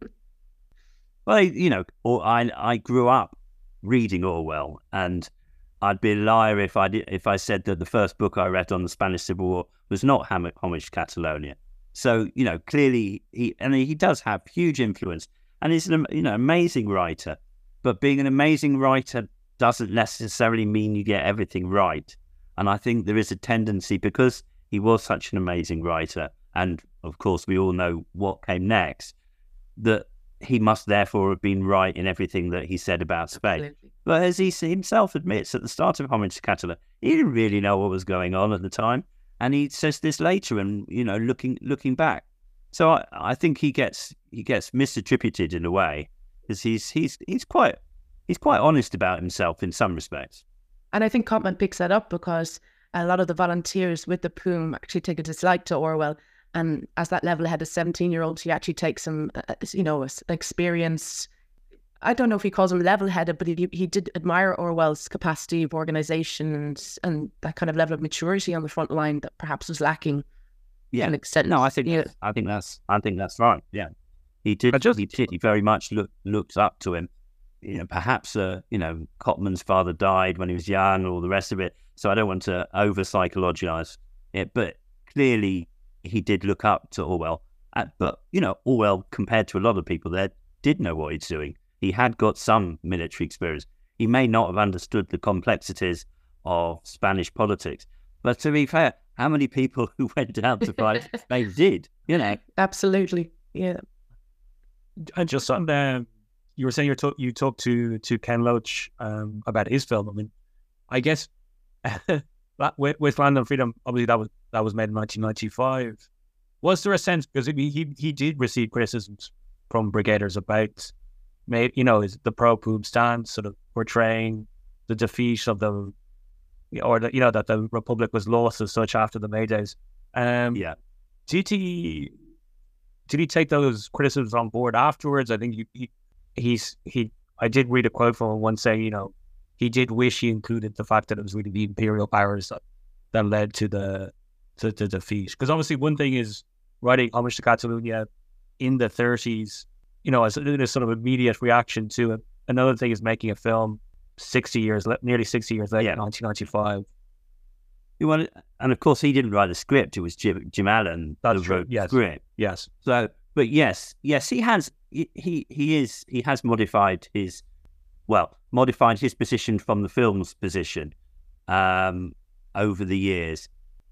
Well, you know, or I I grew up reading Orwell, and I'd be a liar if I did, if I said that the first book I read on the Spanish Civil War was not Homage to Catalonia. So, you know, clearly he and he does have huge influence, and he's an you know amazing writer. But being an amazing writer doesn't necessarily mean you get everything right. And I think there is a tendency, because he was such an amazing writer, and of course we all know what came next, that he must therefore have been right in everything that he said about Spain. Absolutely. But as he himself admits at the start of Homage to Catalonia, he didn't really know what was going on at the time. And he says this later, and, you know, looking looking back. So I, I think he gets he gets misattributed in a way, because he's he's he's quite he's quite honest about himself in some respects.
And I think Cotman picks that up, because a lot of the volunteers with the P U M actually take a dislike to Orwell. And as that level-headed seventeen-year-old, he actually takes some, uh, you know, experience. I don't know if he calls him level-headed, but he he did admire Orwell's capacity of organisation and, and that kind of level of maturity on the front line that perhaps was lacking.
Yeah,
an extent.
No, I think
yeah.
I think that's I think that's right. Yeah, he did. Just, he did. He very much look, looked up to him. You know, perhaps uh, you know, Cotman's father died when he was young, or the rest of it. So I don't want to over psychologize it, but clearly he did look up to Orwell. Uh, but you know, Orwell, compared to a lot of people there, did know what he's doing. He had got some military experience. He may not have understood the complexities of Spanish politics, but to be fair, how many people who went down to fight they did, you know?
Absolutely, yeah.
And just on the, you were saying you talk, you talked to to Ken Loach um, about his film. I mean, I guess that with, with Land and Freedom, obviously that was that was made in nineteen ninety-five. Was there a sense, because he he, he did receive criticisms from Brigaders about, you know, is the pro-P U M stance, sort of portraying the defeat of the, or the, you know, that the Republic was lost as such after the May Days. Um,
yeah.
Did he did he take those criticisms on board afterwards? I think he, he he's he. I did read a quote from him once saying, you know, he did wish he included the fact that it was really the imperial powers that, that led to the to the defeat. Because obviously, one thing is writing Homage to Catalonia in the thirties, you know, as a sort of immediate reaction to it. Another thing is making a film sixty years, nearly sixty years later, yeah. nineteen ninety-five.
You want, and of course, he didn't write a script. It was Jim, Jim Allen
that
wrote
yes.
the script.
Yes.
So, but yes, yes, he has. He, he he is. He has modified his well, modified his position from the film's position um, over the years.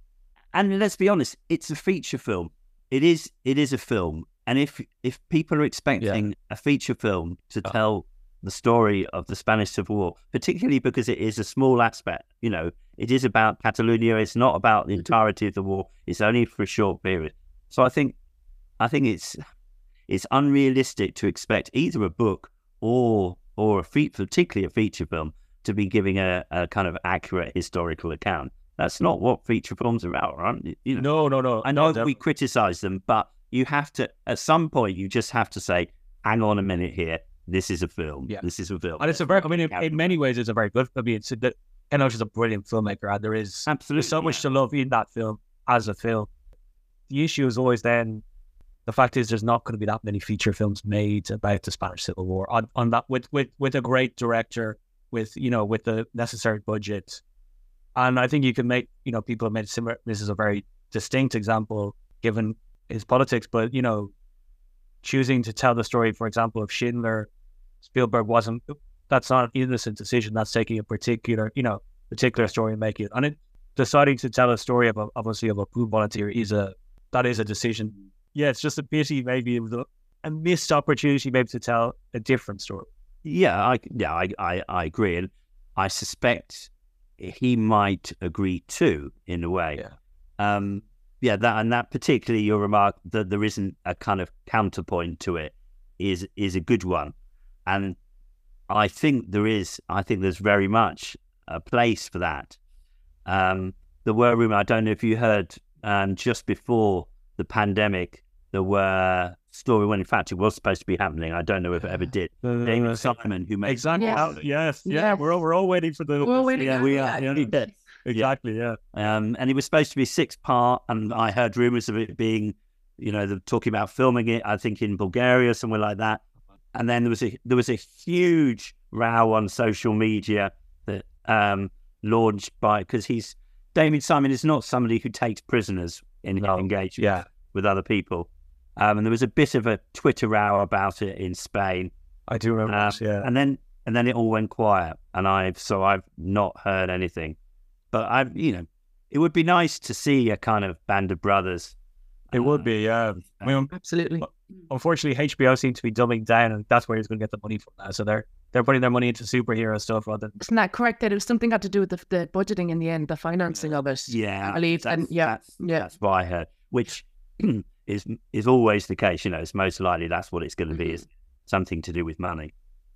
And let's be honest, it's a feature film. It is it is a film. And if if people are expecting yeah. a feature film to oh. tell the story of the Spanish Civil War, particularly because it is a small aspect, you know, it is about Catalonia. It's not about the entirety of the war. It's only for a short period. So I think I think it's it's unrealistic to expect either a book or or a fe- particularly a feature film to be giving a, a kind of accurate historical account. That's not what feature films are about, right? You
know, no, no, no.
I know
no,
we criticize them, but you have to, at some point, you just have to say, hang on a minute here. This is a film. Yeah. This is a film.
And it's a very, I mean, in, in many ways, it's a very good, I mean, it's that Enoch is a brilliant filmmaker, and there is
Absolutely,
so much
yeah.
to love in that film as a film. The issue is always then, the fact is there's not going to be that many feature films made about the Spanish Civil War on, on that with, with, with a great director, with, you know, with the necessary budget. And I think you can make, you know, people have made similar, this is a very distinct example given his politics, but, you know, choosing to tell the story, for example, of Schindler, Spielberg wasn't, that's not an innocent decision. That's taking a particular, you know, particular story and making it. And it, deciding to tell a story of, a, obviously, of a coup volunteer is a, that is a decision. Yeah, it's just a pity, maybe it was a, a missed opportunity maybe to tell a different story.
Yeah, I, yeah, I, I, I agree. And I suspect he might agree too, in a way.
Yeah.
Um, yeah, that and that particularly your remark that there isn't a kind of counterpoint to it is is a good one. And I think there is, I think there's very much a place for that. Um, there were rumors, I don't know if you heard, um, just before the pandemic, there were story when in fact it was supposed to be happening. I don't know if it ever did. Uh, David Simon, who made
exactly,
yes,
yes, yeah, yes. we're all, we're all waiting for the.
We're all waiting.
Yeah,
we are.
Yeah. Yeah. Exactly, yeah.
Um, and it was supposed to be six part, and I heard rumors of it being, you know, the, talking about filming it. I think in Bulgaria, somewhere like that. And then there was a there was a huge row on social media that um, launched by because he's David Simon is not somebody who takes prisoners in
no.
engagement
yeah.
with other people. Um, and there was a bit of a Twitter row about it in Spain.
I do remember
uh,
that, yeah.
And then and then it all went quiet, and I've so I've not heard anything. But I, you know, it would be nice to see a kind of Band of Brothers.
It uh, would be, yeah. I mean,
absolutely.
Unfortunately, H B O seems to be dumbing down, and that's where he's going to get the money from now. So they're they're putting their money into superhero stuff rather than.
Isn't that correct? That it was something had to do with the, the budgeting in the end, the financing of it.
Yeah,
I believe, and yeah,
that's,
yeah,
that's what I heard. Which is is always the case. You know, it's most likely that's what it's going to be. Is something to do with money.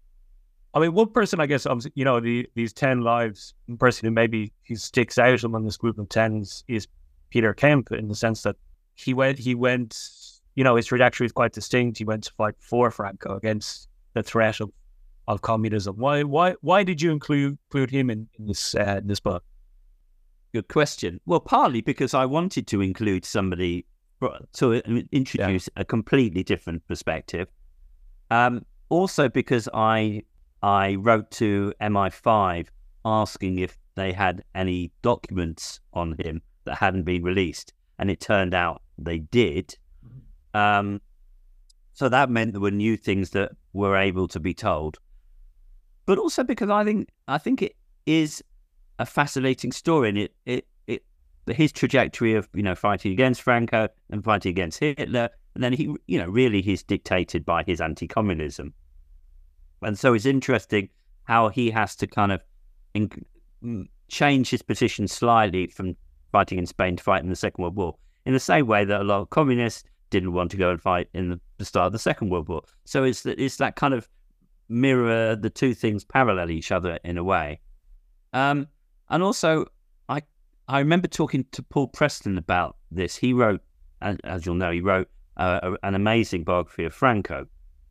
I mean, one person, I guess, you know, the, these ten lives, one person who maybe he sticks out among this group of ten is, is Peter Kemp, in the sense that he went, he went, you know, his trajectory is quite distinct. He went to fight for Franco against the threat of, of communism. Why, why, why did you include include him in, in this uh, in this book?
Good question. Well, partly because I wanted to include somebody to introduce yeah. a completely different perspective. Um, also because I. I wrote to M I five asking if they had any documents on him that hadn't been released, and it turned out they did. Um, so that meant there were new things that were able to be told. But also because I think I think it is a fascinating story, and it it it his trajectory of you know fighting against Franco and fighting against Hitler, and then he you know really he's dictated by his anti-communism. And so it's interesting how he has to kind of in- change his position slightly from fighting in Spain to fighting in the Second World War, in the same way that a lot of communists didn't want to go and fight in the, the start of the Second World War. So it's it's that kind of mirror, the two things parallel each other in a way. Um, and also, I I remember talking to Paul Preston about this. He wrote, as, as you'll know, he wrote uh, a, an amazing biography of Franco.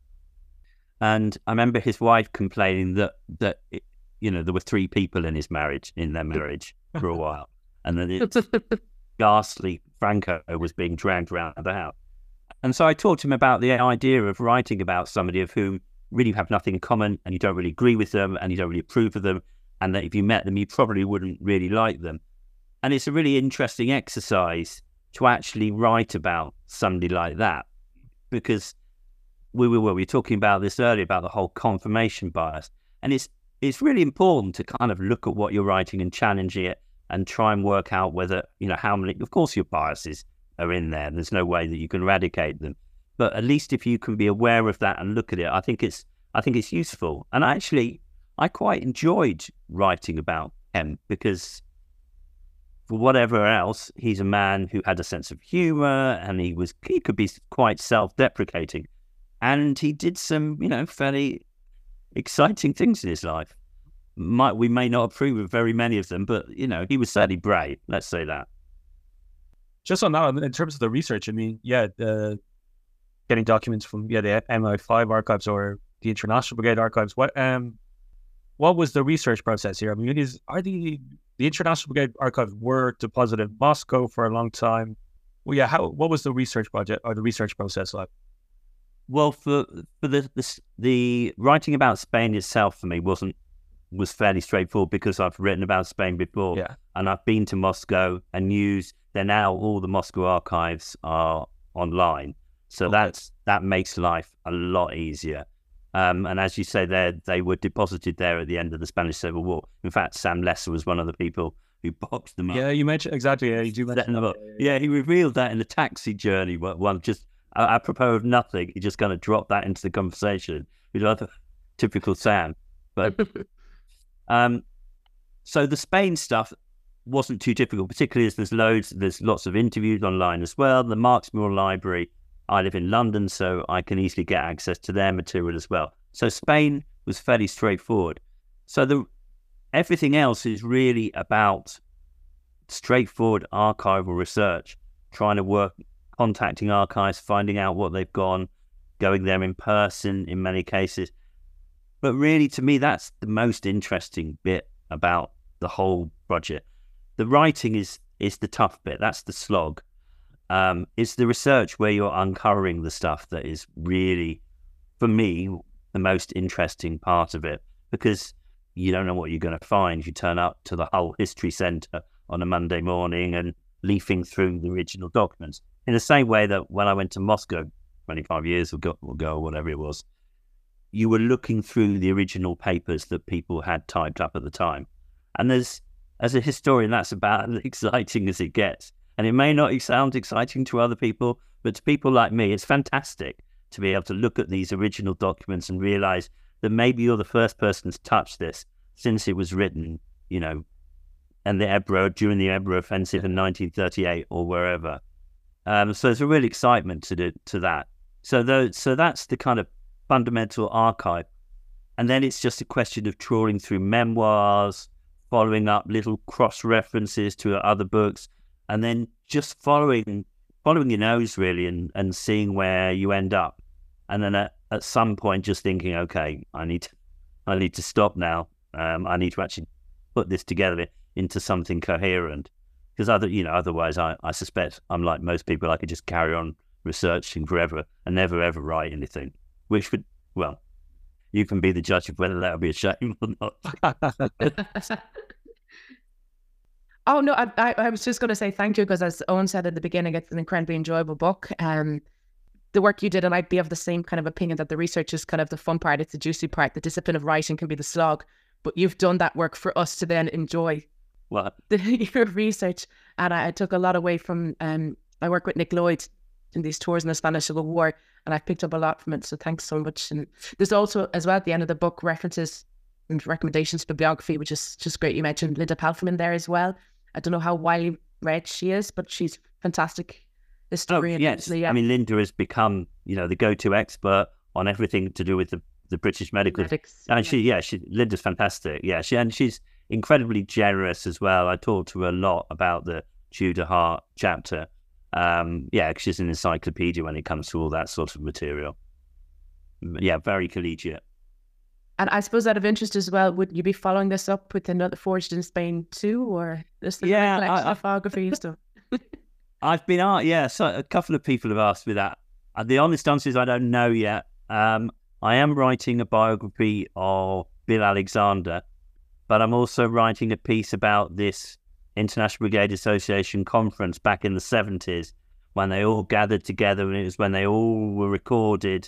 And I remember his wife complaining that, that it, you know, there were three people in his marriage, in their marriage for a while. And then it, ghastly Franco was being dragged around the house. And so I talked to him about the idea of writing about somebody of whom really you have nothing in common, and you don't really agree with them, and you don't really approve of them, and that if you met them, you probably wouldn't really like them. And it's a really interesting exercise to actually write about somebody like that, because we were, we were talking about this earlier, about the whole confirmation bias. And it's it's really important to kind of look at what you're writing and challenge it and try and work out whether, you know, how many, of course your biases are in there. There's no way that you can eradicate them. But at least if you can be aware of that and look at it, I think it's I think it's useful. And actually, I quite enjoyed writing about him because for whatever else, he's a man who had a sense of humor and he was he could be quite self-deprecating. And he did some, you know, fairly exciting things in his life. Might we may not approve of very many of them, but, you know, he was certainly brave, let's say that.
Just on that, in terms of the research, I mean, yeah, uh, getting documents from, yeah, the M I five archives or the International Brigade archives, what um, what was the research process here? I mean, is are the the International Brigade archives were deposited in Moscow for a long time? Well, yeah, how what was the research project or the research process like?
Well, for for the the, the writing about Spain itself for me wasn't was fairly straightforward because I've written about Spain before,
yeah.
and I've been to Moscow and used. They're now all the Moscow archives are online, so okay. that's that makes life a lot easier. Um, and as you say, they they were deposited there at the end of the Spanish Civil War. In fact, Sam Lesser was one of the people who boxed them up.
Yeah, you mentioned exactly. Yeah, you do mention that.
Yeah, yeah, yeah, he revealed that in the taxi journey. One just apropos of nothing, he just kind of dropped that into the conversation. Which I thought, typical Sam. But um, so the Spain stuff wasn't too difficult, particularly as there's loads, there's lots of interviews online as well. The Marks Muir Library, I live in London, so I can easily get access to their material as well. So Spain was fairly straightforward. So the everything else is really about straightforward archival research, trying to work, contacting archives, finding out what they've gone, going there in person in many cases. But really, to me, that's the most interesting bit about the whole project. The writing is is the tough bit. That's the slog. Um, it's the research where you're uncovering the stuff that is really, for me, the most interesting part of it, because you don't know what you're going to find. You turn up to the Hull History Centre on a Monday morning and leafing through the original documents. In the same way that when I went to Moscow twenty-five years ago, ago or whatever it was, you were looking through the original papers that people had typed up at the time. And there's, as a historian, that's about as exciting as it gets. And it may not sound exciting to other people, but to people like me, it's fantastic to be able to look at these original documents and realize that maybe you're the first person to touch this since it was written, you know, and the Ebro, during the Ebro offensive in nineteen thirty-eight or wherever. Um, so there's a real excitement to the, to that. So the, so that's the kind of fundamental archive. And then it's just a question of trawling through memoirs, following up little cross-references to other books, and then just following following your nose, really, and, and seeing where you end up. And then at, at some point just thinking, okay, I need to, I need to stop now. Um, I need to actually put this together into something coherent. Because other, you know, otherwise I, I suspect I'm like most people, I could just carry on researching forever and never, ever write anything. Which would, well, you can be the judge of whether that would be a shame or not.
Oh, no, I, I, I was just going to say thank you, because as Owen said at the beginning, it's an incredibly enjoyable book. Um, the work you did, and I'd be of the same kind of opinion that the research is kind of the fun part, it's the juicy part. The discipline of writing can be the slog, but you've done that work for us to then enjoy
what?
The, your research. And I, I took a lot away from, um, I work with Nick Lloyd in these tours in the Spanish Civil War, and I've picked up a lot from it, so thanks so much. And there's also, as well, at the end of the book, references and recommendations, bibliography, which is just great. You mentioned Linda Palfman there as well. I don't know how widely read she is, but she's fantastic historian.
Oh, yes.
Yeah.
I mean, Linda has become, you know, the go-to expert on everything to do with the, the British medical.
Medics,
and
yeah.
she, yeah, she, Linda's fantastic. Yeah, she and she's incredibly generous as well. I talked to her a lot about the Tudor Heart chapter. Um, yeah, because she's an encyclopedia when it comes to all that sort of material. Yeah, very collegiate.
And I suppose out of interest as well, would you be following this up with another Forged in Spain too, or just a
yeah,
collection
I,
of biography and stuff?
I've been asked, yeah, so a couple of people have asked me that. Uh, the honest answer is I don't know yet. Um, I am writing a biography of Bill Alexander, but I'm also writing a piece about this International Brigade Association conference back in the seventies when they all gathered together, and it was when they all were recorded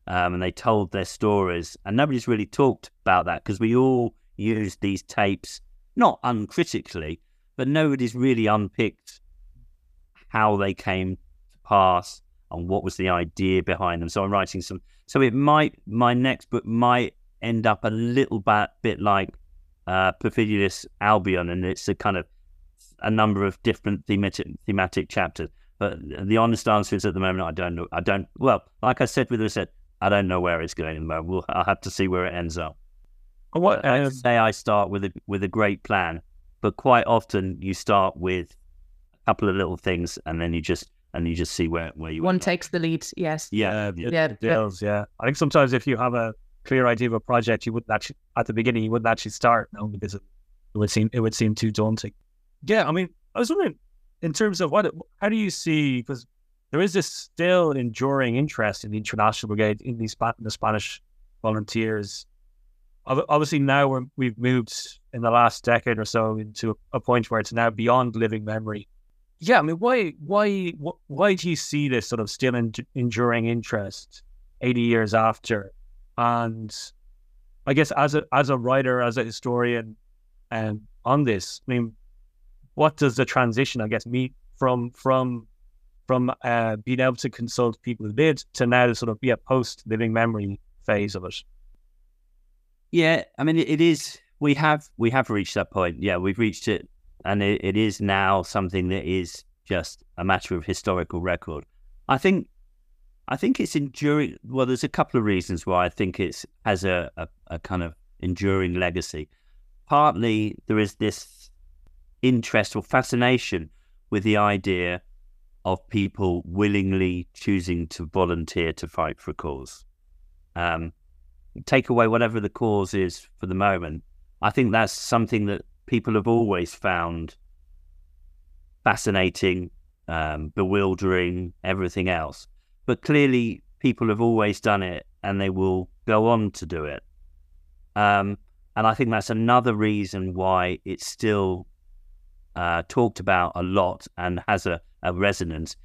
um, and they told their stories, and nobody's really talked about that because we all use these tapes not uncritically, but nobody's really unpicked how they came to pass and what was the idea behind them. So I'm writing some. So it might my next book might end up a little bit bit like uh, Perfidious Albion, and it's a kind of a number of different thematic thematic chapters. But the honest answer is at the moment I don't know. I don't. Well, like I said with the set, I don't know where it's going at the moment. We'll, I'll have to see where it ends up.
What
I
um,
say I start with a with a great plan, but quite often you start with a couple of little things, and then you just and you just see where where you
One
end up.
takes the lead. Yes.
Yeah,
uh,
yeah.
it,
Yeah,
it deals, yeah. I think sometimes if you have a clear idea of a project, you wouldn't actually at the beginning you wouldn't actually start, no, because it, it would seem it would seem too daunting. Yeah, I mean, I was wondering in terms of what how do you see, because there is this still enduring interest in the International Brigade, in the, Sp- the Spanish volunteers. Ob- Obviously, now we're, we've moved in the last decade or so into a, a point where it's now beyond living memory. Yeah, I mean, why, why, wh- why do you see this sort of still en- enduring interest eighty years after? And I guess as a as a writer, as a historian, um, on this, I mean, what does the transition, I guess, mean from from from uh, being able to consult people who did to now the sort of yeah post living memory phase of it?
Yeah, I mean, it, it is. We have we have reached that point. Yeah, we've reached it, and it, it is now something that is just a matter of historical record. I think, I think it's enduring. Well, there's a couple of reasons why I think it's has a, a, a kind of enduring legacy. Partly there is this interest or fascination with the idea of people willingly choosing to volunteer to fight for a cause. Um, take away whatever the cause is for the moment. I think that's something that people have always found fascinating, um, bewildering, everything else. But clearly people have always done it and they will go on to do it. Um, and I think that's another reason why it's still uh, talked about a lot and has a, a resonance,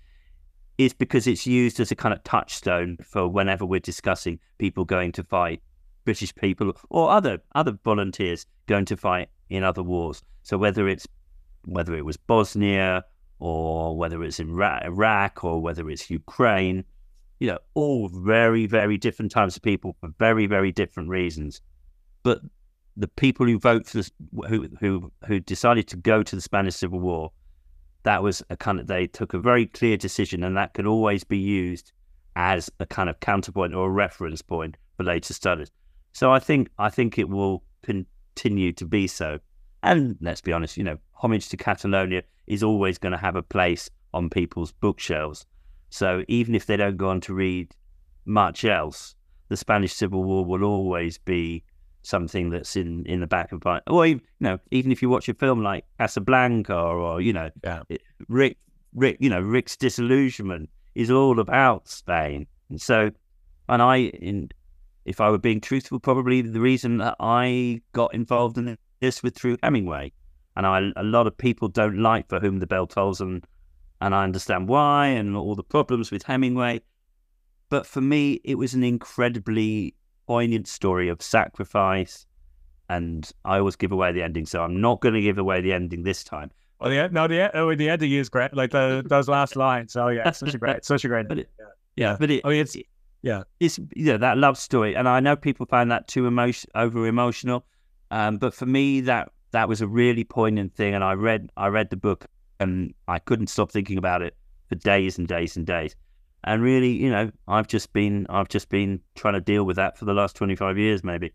is because it's used as a kind of touchstone for whenever we're discussing people going to fight, British people or other other volunteers going to fight in other wars. So whether it's whether it was Bosnia or whether it's in Iraq or whether it's Ukraine, you know, all very, very different types of people for very, very different reasons. But the people who vote for this, who who who decided to go to the Spanish Civil War, that was a kind of, they took a very clear decision, and that could always be used as a kind of counterpoint or a reference point for later studies. So I think I think it will continue to be so. And let's be honest, you know, Homage to Catalonia is always going to have a place on people's bookshelves. So even if they don't go on to read much else, the Spanish Civil War will always be something that's in, in the back of mind. Or, even, you know, even if you watch a film like Casablanca or, you know,
Yeah.
Rick, Rick, you know, Rick's Disillusionment is all about Spain. And so, and I, in, if I were being truthful, probably the reason that I got involved in this was through Hemingway. And I, a lot of people don't like For Whom the Bell Tolls, and, and I understand why and all the problems with Hemingway. But for me, it was an incredibly poignant story of sacrifice, and I always give away the ending, so I'm not going to give away the ending this time.
Well, the no, the oh, the ending is great. Like the those last lines. Oh yeah, it's such a great, such a great.
But it,
yeah.
yeah, but it,
I mean, it's yeah,
it's you know, that love story, and I know people find that too emotion, over emotional, um, but for me, that that was a really poignant thing, and I read I read the book, and I couldn't stop thinking about it for days and days and days. And really, you know, I've just been I've just been trying to deal with that for the last twenty-five years, maybe.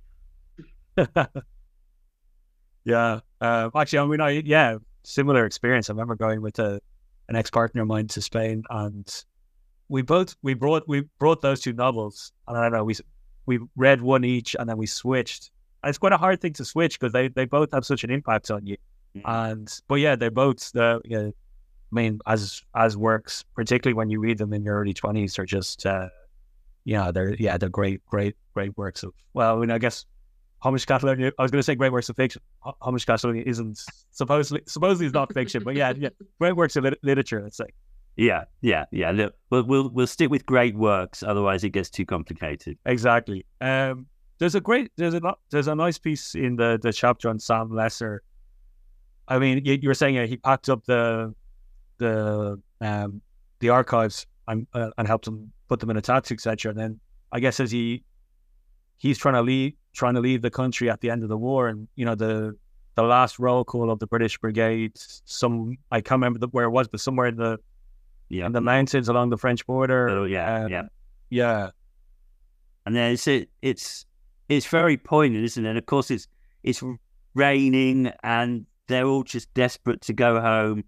yeah. Uh, actually, I mean, I yeah, similar experience. I remember going with a an ex partner of mine to Spain, and we both we brought we brought those two novels, and I don't know, we we read one each, and then we switched. And it's quite a hard thing to switch because they they both have such an impact on you. Mm. And but yeah, they're both the you know, I mean, as as works, particularly when you read them in your early twenties, they're just, uh, yeah, they're yeah, they're great, great, great works of. Well, I mean, I guess Homage to Catalonia. I was going to say great works of fiction. Homage to Catalonia isn't supposedly supposedly it's not fiction, but yeah, yeah, great works of lit- literature. Let's say.
Yeah, yeah, yeah. Look, we'll we'll we'll stick with great works, otherwise it gets too complicated.
Exactly. Um, there's a great, there's a no- there's a nice piece in the the chapter on Sam Lesser. I mean, you, you were saying uh, he packed up the the um the archives and uh, and helped him put them in a tax, et cetera. And then I guess as he he's trying to leave trying to leave the country at the end of the war, and you know the the last roll call of the British brigades. Some I can't remember the, where it was, but somewhere in the
Yeah,
in the mountains along the French border.
Oh, yeah,
um,
yeah.
yeah.
And then it's it, it's it's very poignant, isn't it? And of course, it's it's raining, and they're all just desperate to go home.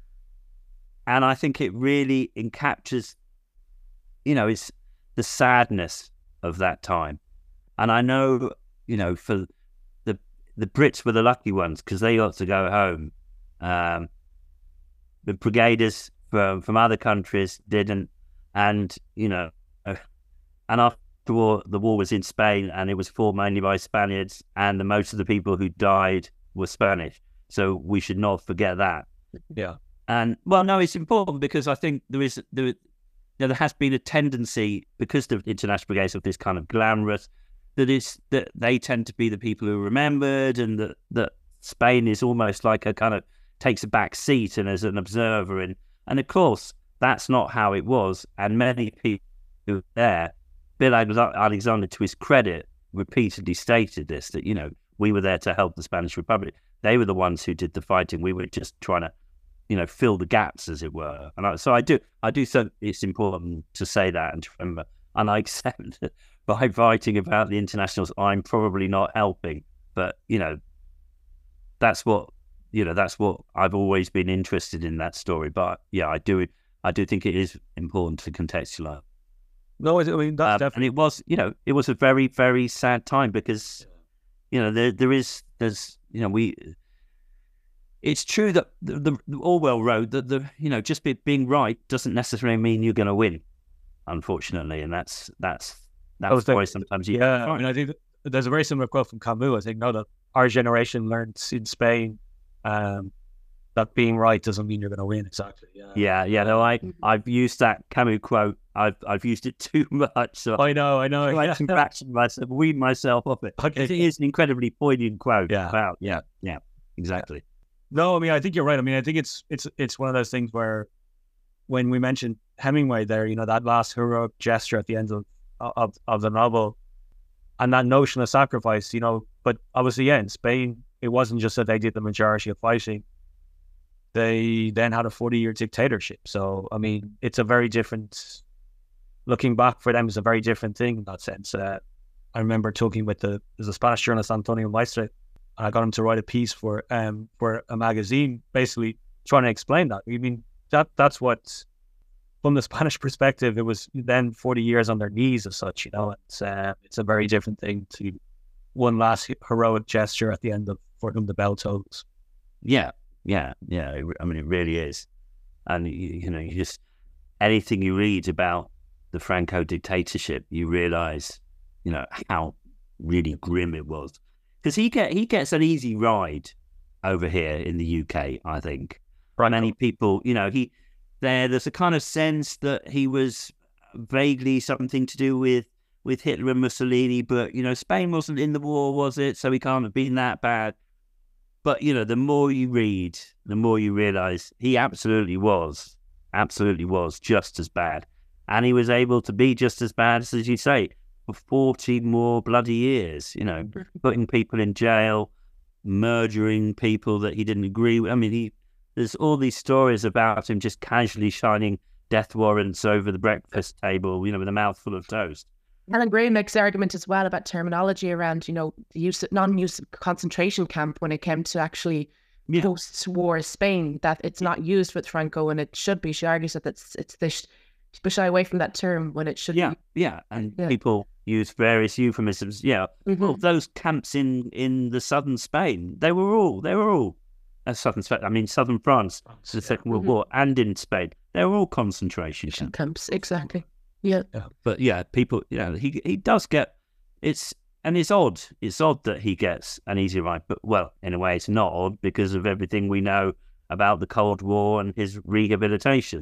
And I think it really encaptures, you know, it's the sadness of that time. And I know, you know, for the the Brits were the lucky ones because they got to go home. Um, the brigaders from from other countries didn't, and you know, uh, and after the war, the war was in Spain, and it was fought mainly by Spaniards, and the, most of the people who died were Spanish. So we should not forget that.
Yeah.
And well, no, it's important because I think there is there, you know, there has been a tendency because the international brigades of this kind of glamorous that is that they tend to be the people who are remembered, and that that Spain is almost like a kind of takes a back seat and as an observer. And and of course that's not how it was. And many people who were there, Bill Alexander, to his credit, repeatedly stated this, that you know we were there to help the Spanish Republic. They were the ones who did the fighting. We were just trying to, you know, fill the gaps, as it were. And I, so I do, I do think it's important to say that and to remember. And I accept that by writing about the internationals, I'm probably not helping. But you know, that's what you know. That's what I've always been interested in, that story. But yeah, I do, I do think it is important to contextualize.
No, I mean that's
Um,
definitely.
and it was, you know, it was a very, very sad time because, you know, there, there is, there's, you know, we. It's true that the, the, the Orwell wrote that the, you know, just be, being right doesn't necessarily mean you're going to win, unfortunately, and that's that's that's
was the-
why sometimes you.
Yeah, I mean, I think there's a very similar quote from Camus. I think, no, that our generation learned in Spain um, that being right doesn't mean you're going to win. Exactly. Yeah.
Yeah, yeah. No, I I've used that Camus quote. I've I've used it too much, so
I know. I know.
I
Yeah.
can fraction myself, wean myself off it.
Okay.
It is an incredibly poignant quote.
Yeah.
About yeah, yeah, exactly.
No, I mean, I think you're right. I mean, I think it's it's it's one of those things where when we mentioned Hemingway there, you know, that last heroic gesture at the end of of, of the novel, and that notion of sacrifice, you know, but obviously, yeah, in Spain, it wasn't just that they did the majority of fighting. They then had a forty-year dictatorship. So, I mean, it's a very different, looking back for them, is a very different thing in that sense. Uh, I remember talking with the, there's a Spanish journalist, Antonio Maestre, and I got him to write a piece for um for a magazine, basically trying to explain that. I mean, that that's what, from the Spanish perspective, it was then forty years on their knees as such. You know, it's uh, it's a very different thing to one last heroic gesture at the end of for whom the bell tolls.
Yeah, yeah, yeah. It, I mean, it really is. And you, you know, you just anything you read about the Franco dictatorship, you realise, you know, how really grim it was. Because he get he gets an easy ride over here in the U K, I think.
Right.
Many people, you know, he there. There's a kind of sense that he was vaguely something to do with with Hitler and Mussolini, but you know, Spain wasn't in the war, was it? So he can't have been that bad. But you know, the more you read, the more you realise he absolutely was, absolutely was just as bad, and he was able to be just as bad as you say. For forty more bloody years, you know, putting people in jail, murdering people that he didn't agree with. I mean, he, there's all these stories about him just casually shining death warrants over the breakfast table, you know, with a mouthful of toast.
Helen Gray makes the argument as well about terminology around, you know, the use of non-use of concentration camp when it came to actually
Yeah.
post-war Spain, that it's not used with Franco and it should be. She argues that it's, it's this, but shy away from that term when it should
Yeah,
be.
yeah, and
Yeah.
people use various euphemisms. Yeah,
Mhm.
well, those camps in in the southern Spain, they were all they were all uh, southern Spain. I mean, southern France, the Second World
Mhm.
War, and in Spain, they were all concentration camps.
Camps, exactly. Yeah.
But yeah, people, you know, he he does get it's and it's odd. It's odd that he gets an easy ride, but well, in a way, it's not odd because of everything we know about the Cold War and his rehabilitation.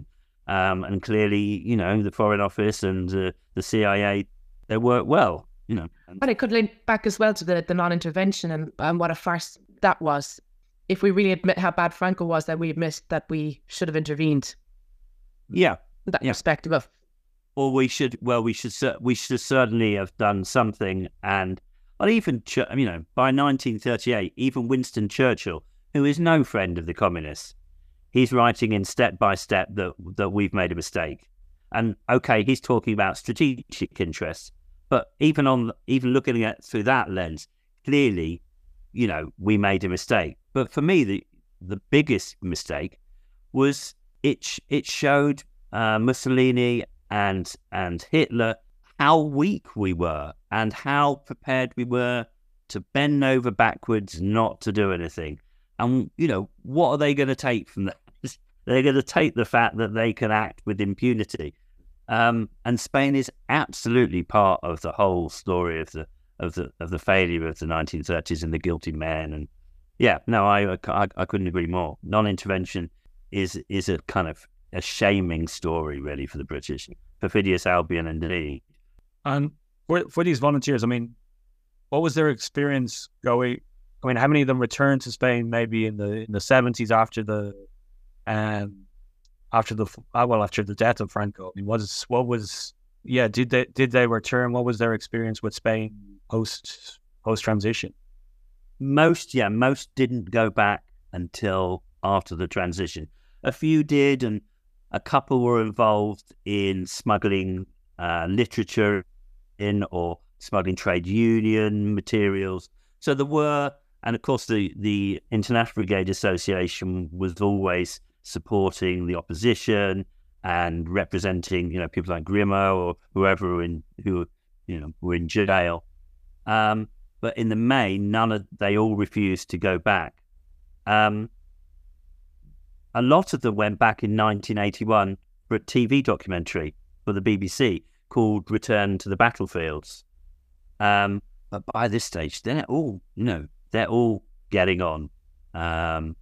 Um, and clearly, you know, the Foreign Office and uh, the C I A, they work well, you know.
But it could link back as well to the, the non-intervention and, and what a farce that was. If we really admit how bad Franco was, that we admit that we should have intervened.
Yeah.
That
yeah.
perspective of.
Or we should, well, we should, we should certainly have done something. And, well, even, you know, by nineteen thirty-eight, even Winston Churchill, who is no friend of the communists, he's writing in Step by Step that that we've made a mistake. And okay, he's talking about strategic interests, but even on even looking at it through that lens, clearly, you know, we made a mistake. But for me, the the biggest mistake was it it showed uh, Mussolini and and Hitler how weak we were and how prepared we were to bend over backwards not to do anything. And, you know, what are they going to take from that? They're going to take the fact that they can act with impunity. Um, and Spain is absolutely part of the whole story of the of the of the failure of the nineteen thirties and the guilty men. And yeah, no, I I, I couldn't agree more. Non-intervention is is a kind of a shaming story, really, for the British. Perfidious Albion, indeed.
And for for these volunteers, I mean, what was their experience going? I mean, how many of them returned to Spain maybe in the in the seventies after the um after the well after the death of Franco? I mean, what is what was yeah? Did they did they return? What was their experience with Spain post post transition?
Most, yeah, most didn't go back until after the transition. A few did, and a couple were involved in smuggling uh, literature in or smuggling trade union materials. So there were. And of course, the, the International Brigade Association was always supporting the opposition and representing, you know, people like Grimaud or whoever were in, who, you know, were in jail. Um, but in the main, none of they all refused to go back. Um, a lot of them went back in nineteen eighty-one for a T V documentary for the B B C called "Return to the Battlefields." Um, but by this stage, they're all, you know. They're all getting on. Um,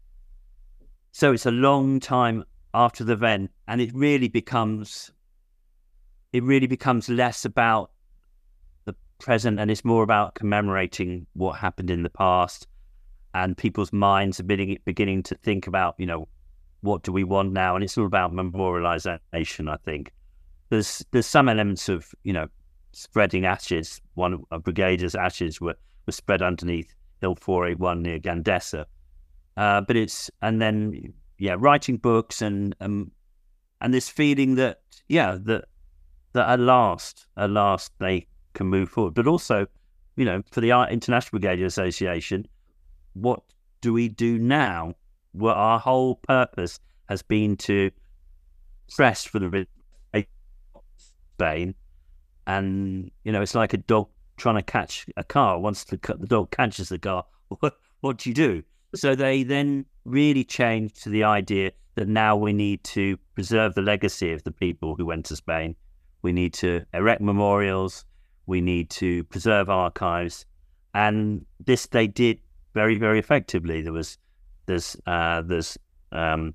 so it's a long time after the event, and it really becomes it really becomes less about the present, and it's more about commemorating what happened in the past, and people's minds are beginning, beginning to think about, you know, what do we want now? And it's all about memorialization, I think. There's there's some elements of, you know, spreading ashes. One of Brigade's ashes were, were spread underneath Hill four eighty-one near Gandesa. Uh, but it's, and then, yeah, writing books and um, and this feeling that, yeah, that that at last, at last they can move forward. But also, you know, for the International Brigade Association, what do we do now? Well, our whole purpose has been to press for the Spain, and, you know, it's like a dog trying to catch a car. Once the, the dog catches the car, what, what do you do? So they then really changed to the idea that now we need to preserve the legacy of the people who went to Spain. We need to erect memorials. We need to preserve archives. And this they did very, very effectively. There was there's uh, there's um,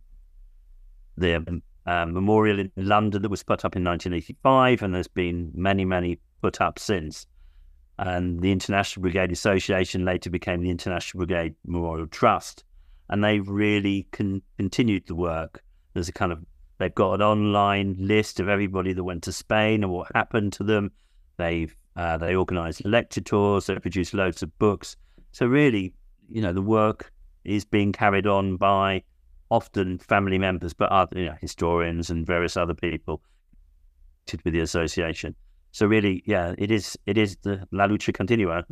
the uh, memorial in London that was put up in nineteen eighty-five, and there's been many, many put up since. And the International Brigade Association later became the International Brigade Memorial Trust, and they've really con- continued the work. There's a kind of, they've got an online list of everybody that went to Spain and what happened to them. They've uh, they organised lecture tours. They produced loads of books. So really, you know, the work is being carried on by often family members, but other, you know, historians and various other people with the association. So really, yeah, it is it is the La Lucha Continua.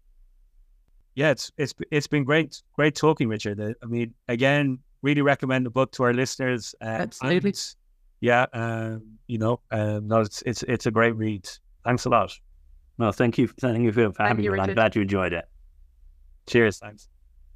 Yeah, it's it's it's been great great talking, Richard. I mean, again, really recommend the book to our listeners. Uh,
Absolutely.
And, yeah, um, you know, um, no, it's it's it's a great read. Thanks a lot.
No, thank you, thank you for having
you,
me. I'm
Richard.
glad you enjoyed it.
Cheers. Thanks.